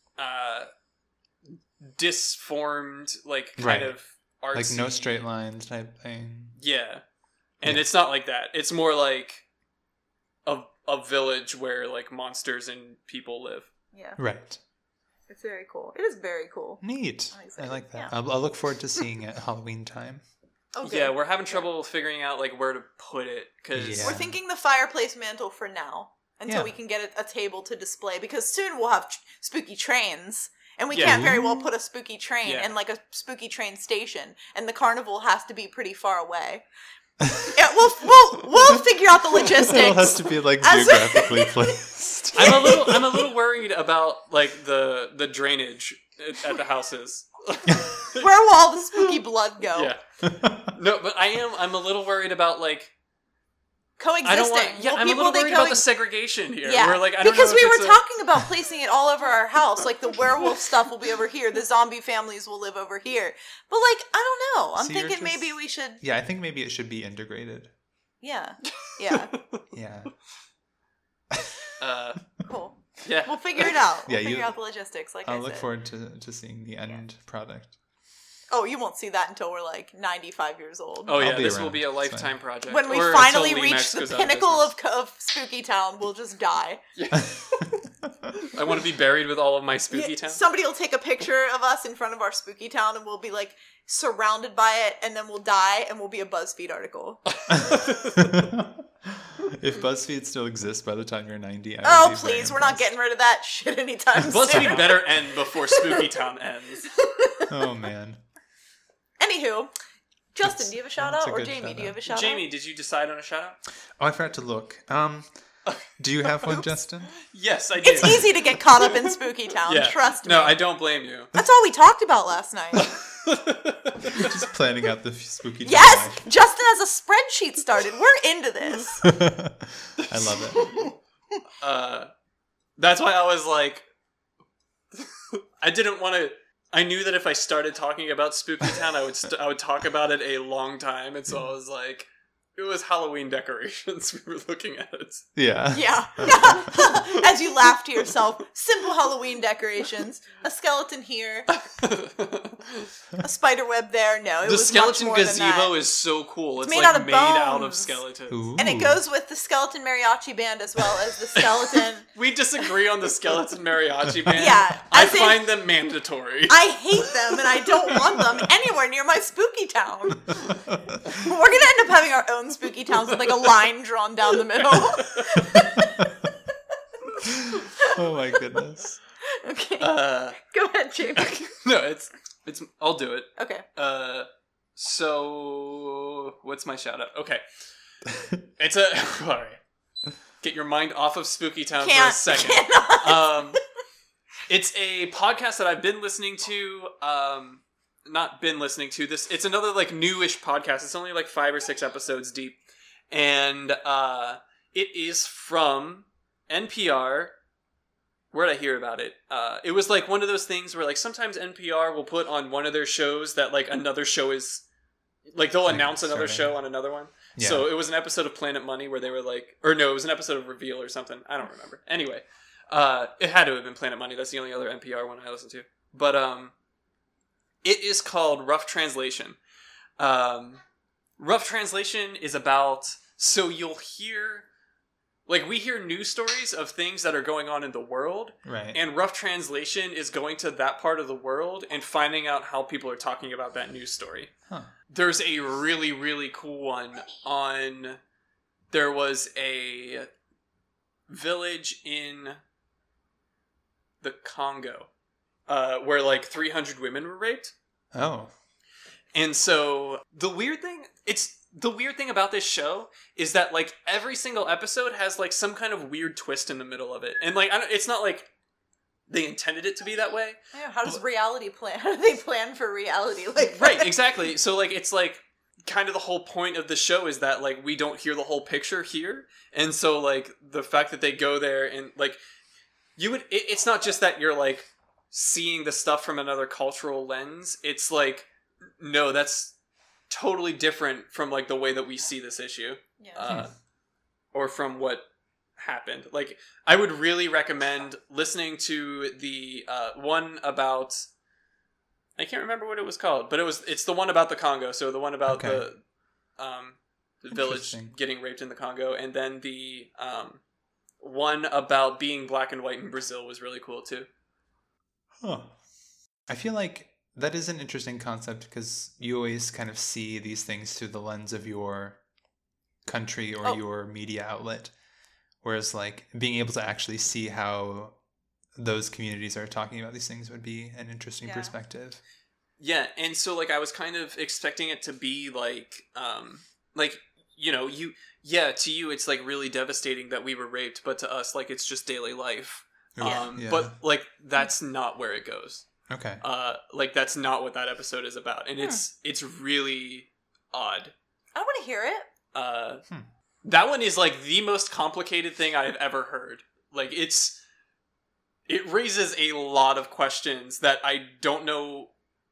S3: disformed kind
S2: Right.
S3: of artsy.
S2: Like no straight lines type thing.
S3: Yeah. And
S2: Yeah.
S3: it's not like that. It's more like a village where monsters and people live.
S1: Yeah.
S2: Right.
S1: It's very cool. It is very cool.
S2: Neat.
S1: I'm
S2: I
S1: excited.
S2: like that.
S1: Yeah.
S2: I'll look forward to seeing it Halloween time.
S1: Okay.
S3: Yeah, we're having trouble figuring out where to put it because
S2: Yeah.
S1: We're thinking the fireplace mantle for now until
S2: Yeah.
S1: we can get a table to display because soon we'll have spooky trains. And we
S3: Yeah.
S1: can't very well put a spooky train
S3: Yeah.
S1: in a spooky train station, and the carnival has to be pretty far away. Yeah, we'll figure out the logistics.
S2: It all has to be
S1: As-
S2: geographically placed.
S3: I'm a little worried about the drainage at the houses.
S1: Where will all the spooky blood go?
S3: Yeah. No, but I'm a little worried about
S1: Coexisting.
S3: I don't want. Yeah, I'm a little
S1: they
S3: worried about the segregation here.
S1: Yeah,
S3: Where, I don't
S1: because
S3: know
S1: we
S3: if
S1: were
S3: it's
S1: talking about placing it all over our house. The werewolf stuff will be over here. The zombie families will live over here. But I don't know. I'm
S2: So you're
S1: thinking
S2: just-
S1: maybe we should.
S2: Yeah, I think maybe it should be integrated.
S1: Yeah. Yeah.
S2: Yeah.
S1: Cool.
S3: Yeah.
S1: We'll figure it out. We'll
S2: Yeah,
S1: figure
S2: you-
S1: out the logistics. I
S2: I'll look
S1: said.
S2: forward to seeing the end product.
S1: Oh, you won't see that until we're 95 years old.
S3: Oh yeah,
S2: I'll be
S3: this will
S2: around.
S3: be a
S2: It's
S3: lifetime project.
S1: When we
S3: Or
S1: finally
S3: until
S1: reach
S3: Remax
S1: the
S3: goes out of
S1: pinnacle
S3: business.
S1: of Spooky Town, we'll just die.
S3: I want to be buried with all of my spooky town.
S1: Somebody will take a picture of us in front of our spooky town, and we'll be like surrounded by it, and then we'll die, and we'll be a BuzzFeed article.
S2: If BuzzFeed still exists by the time you're 90,
S1: oh please, we're not getting rid of that shit anytime soon.
S3: BuzzFeed better end before Spooky Town ends.
S2: Oh man.
S1: Anywho, Justin, do you have a shout
S2: that's
S1: out?
S2: a
S1: Or
S2: good
S1: Jamie,
S2: shout
S1: do you
S2: out.
S1: have a shout out?
S3: Jamie, did you decide on a shout out?
S2: Oh, I forgot to look. Do you have one, Justin?
S3: Yes, I did.
S1: It's easy to get caught up in Spooky Town, trust me.
S3: No, I don't blame you.
S1: That's all we talked about last night.
S2: Just planning out the spooky time
S1: Yes!
S2: life.
S1: Justin has a spreadsheet started. We're into this.
S2: I love it.
S3: That's why I was like, I didn't want to. I knew that if I started talking about Spooky Town, I would talk about it a long time, and so I was like, it was Halloween decorations we were looking at.
S2: Yeah.
S1: Yeah. As you laugh to yourself, simple Halloween decorations. A skeleton here. A spider web there. No, it
S3: The
S1: was
S3: skeleton
S1: much more
S3: gazebo
S1: than that.
S3: is so cool. It's
S1: made
S3: like
S1: out of
S3: made out of
S1: bones.
S3: skeletons.
S2: Ooh.
S1: And it goes with the skeleton mariachi band as well as the skeleton.
S3: We disagree on the skeleton mariachi band.
S1: Yeah,
S3: I
S1: as in-
S3: find them mandatory.
S1: I hate them and I don't want them anywhere near my spooky town. We're gonna end up having our own spooky towns with like a line drawn down the middle.
S2: Oh my goodness.
S1: Okay.
S3: Go
S1: ahead, Jamie.
S3: No, it's. I'll do it.
S1: Okay.
S3: So what's my shout out? Okay. It's a. All right. Get your mind off of Spooky Town for a second.
S1: Cannot.
S3: It's a podcast that I've been listening to. Not been listening to this. It's another like newish podcast. It's only like 5 or 6 episodes deep, and it is from NPR. Where'd I hear about it? It was like one of those things where like sometimes NPR will put on one of their shows that like another show is like they'll announce another show on another one.
S2: Yeah.
S3: So it was an episode of Planet Money where they were like, or no, it was an episode of Reveal or something. I don't remember. Anyway, it had to have been Planet Money. That's the only other NPR one I listened to. But it is called Rough Translation. Rough Translation is about, so you'll hear, like we hear news stories of things that are going on in the world,
S2: Right.
S3: and Rough Translation is going to that part of the world and finding out how people are talking about that news story.
S2: Huh.
S3: There's a really, really cool one on, there was a village in the Congo where like 300 women were raped.
S2: Oh.
S3: And so the weird thing about this show is that like every single episode has like some kind of weird twist in the middle of it. And like it's not like they intended it to be that way.
S1: Yeah, how does reality plan? How do they plan for reality? Like
S3: Right, exactly. So like it's like kind of the whole point of the show is that like we don't hear the whole picture here. And so like the fact that they go there and like it's not just that you're like seeing the stuff from another cultural lens. It's like, no, that's totally different from like the way that we see this issue.
S1: Yeah.
S3: Or from what happened. Like I would really recommend listening to the one about, I can't remember what it was called, but it's the one about the Congo. So the one about the village getting raped in the Congo, and then the one about being black and white in Brazil was really cool too.
S2: Huh. I feel like that is an interesting concept because you always kind of see these things through the lens of your country or your media outlet. Whereas like being able to actually see how those communities are talking about these things would be an interesting perspective.
S3: Yeah, and so like I was kind of expecting it to be like you know, to you it's like really devastating that we were raped, but to us like it's just daily life. But like that's not where it goes.
S2: Okay.
S3: Like that's not what that episode is about, and it's really odd.
S1: I want to hear it.
S3: That one is like the most complicated thing I've ever heard. Like it raises a lot of questions that I don't know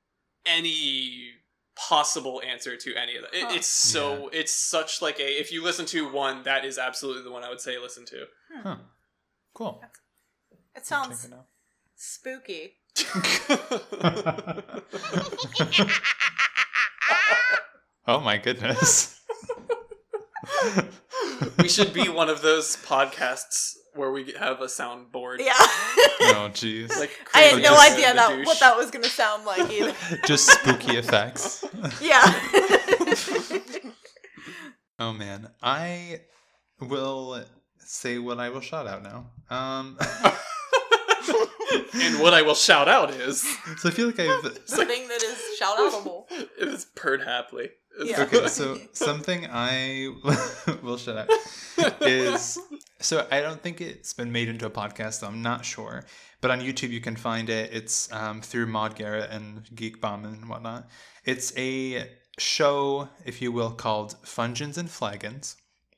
S3: any possible answer to any of them. It's such like if you listen to one, that is absolutely the one I would say listen to.
S2: Huh. Cool.
S1: It sounds spooky.
S2: Oh my goodness.
S3: We should be one of those podcasts where we have a soundboard.
S1: Yeah.
S2: Oh, jeez.
S3: Like
S1: I had no
S3: Crazy
S1: idea
S3: the douche.
S1: what that was going to sound like either.
S2: Just spooky effects.
S1: Yeah.
S2: Oh man, I will say what I will shout out now.
S3: And what I will shout out is
S2: So I feel like I've.
S1: The thing that is shout-outable.
S3: it is purred happily.
S1: Yeah.
S2: Okay, so something I will shout out is. So I don't think it's been made into a podcast, so I'm not sure. But on YouTube you can find it. It's through Maud Garrett and Geek Bomb and whatnot. It's a show, if you will, called Fungens and Flagons.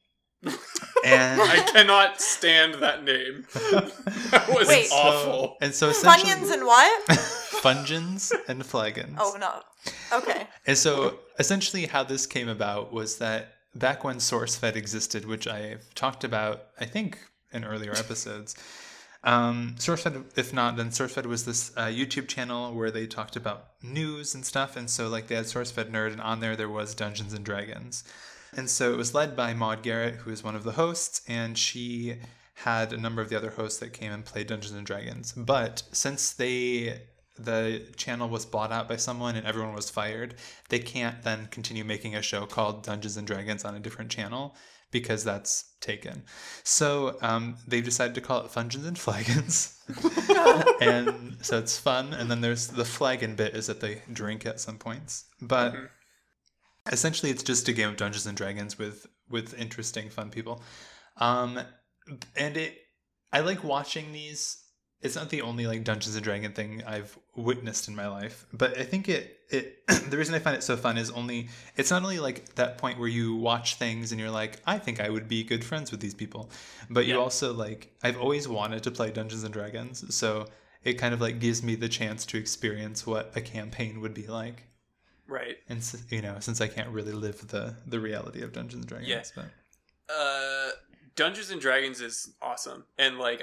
S2: And
S3: I cannot stand that name. That was
S1: Wait.
S3: awful.
S2: and so essentially
S1: Funyuns and what?
S2: Fungens and Flagons.
S1: Oh, no. Okay.
S2: And so essentially how this came about was that back when SourceFed existed, which I've talked about, I think, in earlier episodes, SourceFed, if not, then SourceFed was this YouTube channel where they talked about news and stuff. And so like they had SourceFed Nerd, and on there was Dungeons and Dragons. And so it was led by Maud Garrett, who is one of the hosts, and she had a number of the other hosts that came and played Dungeons and Dragons. But since the channel was bought out by someone and everyone was fired, they can't then continue making a show called Dungeons and Dragons on a different channel because that's taken. So they've decided to call it Fungens and Flagons. And so it's fun. And then there's the flagon bit is that they drink at some points. But essentially it's just a game of Dungeons and Dragons with interesting, fun people. And I like watching these. It's not the only like Dungeons and Dragon thing I've witnessed in my life, but I think it the reason I find it so fun is it's not only like that point where you watch things and you're like, I think I would be good friends with these people, but you also like, I've always wanted to play Dungeons and Dragons, so it kind of like gives me the chance to experience what a campaign would be like.
S3: Right.
S2: And since I can't really live the reality of Dungeons and Dragons.
S3: Yeah.
S2: But.
S3: Dungeons and Dragons is awesome, and like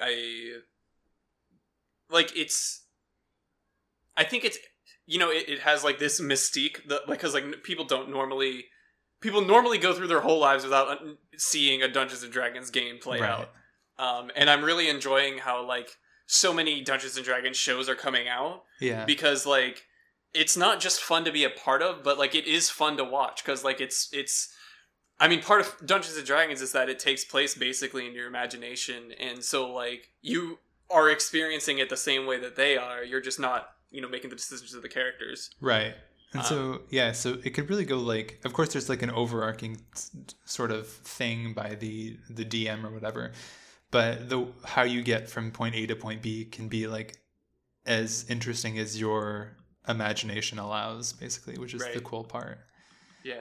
S3: I think it's, it has like this mystique that, like, because like people normally go through their whole lives without seeing a Dungeons and Dragons game play out. And I'm really enjoying how like so many Dungeons and Dragons shows are coming out. Yeah. Because like it's not just fun to be a part of, but like it is fun to watch because like it's. I mean, part of Dungeons and Dragons is that it takes place basically in your imagination, and so like you are experiencing it the same way that they are. You're just not, making the decisions of the characters.
S2: Right. And so it could really go like, of course there's like an overarching sort of thing by the DM or whatever, but how you get from point A to point B can be like as interesting as your imagination allows, basically, which is the cool part. Yeah.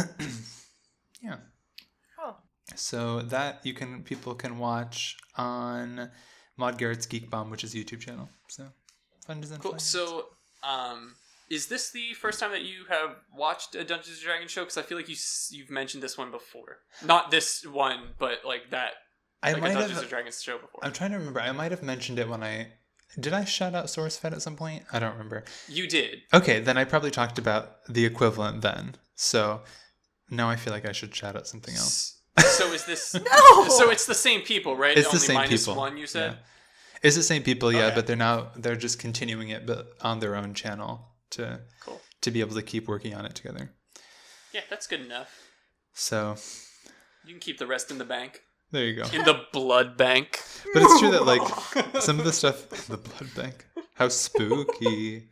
S2: Yeah.
S1: Cool.
S2: So that people can watch on Maud Garrett's Geek Bomb, which is a YouTube channel. So fun design.
S3: Cool. So, is this the first time that you have watched a Dungeons and Dragons show? Because I feel like you've mentioned this one before. Not this one, but like that.
S2: I
S3: like
S2: might
S3: a Dungeons
S2: have
S3: and Dragons show before.
S2: I'm trying to remember. I might have mentioned it when did I shout out SourceFed at some point? I don't remember.
S3: You did.
S2: Okay, then I probably talked about the equivalent then. So now I feel like I should shout out something else.
S3: So is this
S1: No!
S3: So it's the same people, right?
S2: It's
S3: Only
S2: the same
S3: minus
S2: people.
S3: one, you said?
S2: Yeah. It's the same people, yeah,
S3: Okay.
S2: but they're just continuing it but on their own channel to be able to keep working on it together.
S3: Yeah, that's good enough.
S2: So
S3: you can keep the rest in the bank.
S2: There you go.
S3: In the blood bank.
S2: But it's true that like some of the stuff the blood bank. How spooky.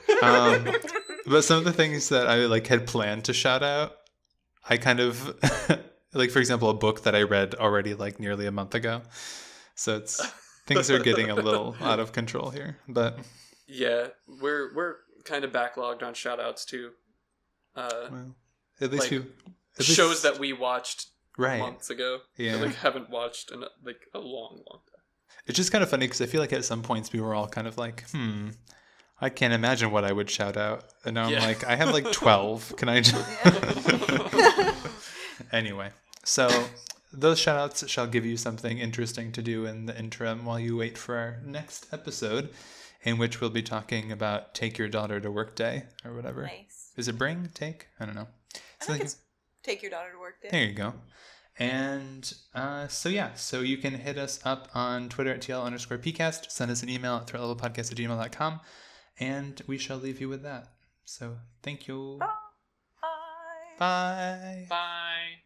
S2: But some of the things that I like had planned to shout out, I kind of like, for example, a book that I read already like nearly a month ago. So things are getting a little out of control here. But
S3: yeah, we're kind of backlogged on shout outs too.
S2: Well, at least
S3: like, shows that we watched months ago.
S2: Yeah.
S3: That, like haven't watched in like a long time.
S2: It's just kind of funny because I feel like at some points we were all kind of like, I can't imagine what I would shout out. And now I'm like, I have like 12. Can I just... Anyway, so those shout outs shall give you something interesting to do in the interim while you wait for our next episode, in which we'll be talking about Take Your Daughter to Work Day or whatever.
S1: Nice.
S2: Is it bring? Take? I don't know.
S1: I think it's Take Your Daughter to Work Day.
S2: There you go. And so you can hit us up on Twitter at TL_PCast, send us an email at threatlevelpodcast@gmail.com, and we shall leave you with that. So thank you.
S1: Bye.
S2: Bye.
S3: Bye.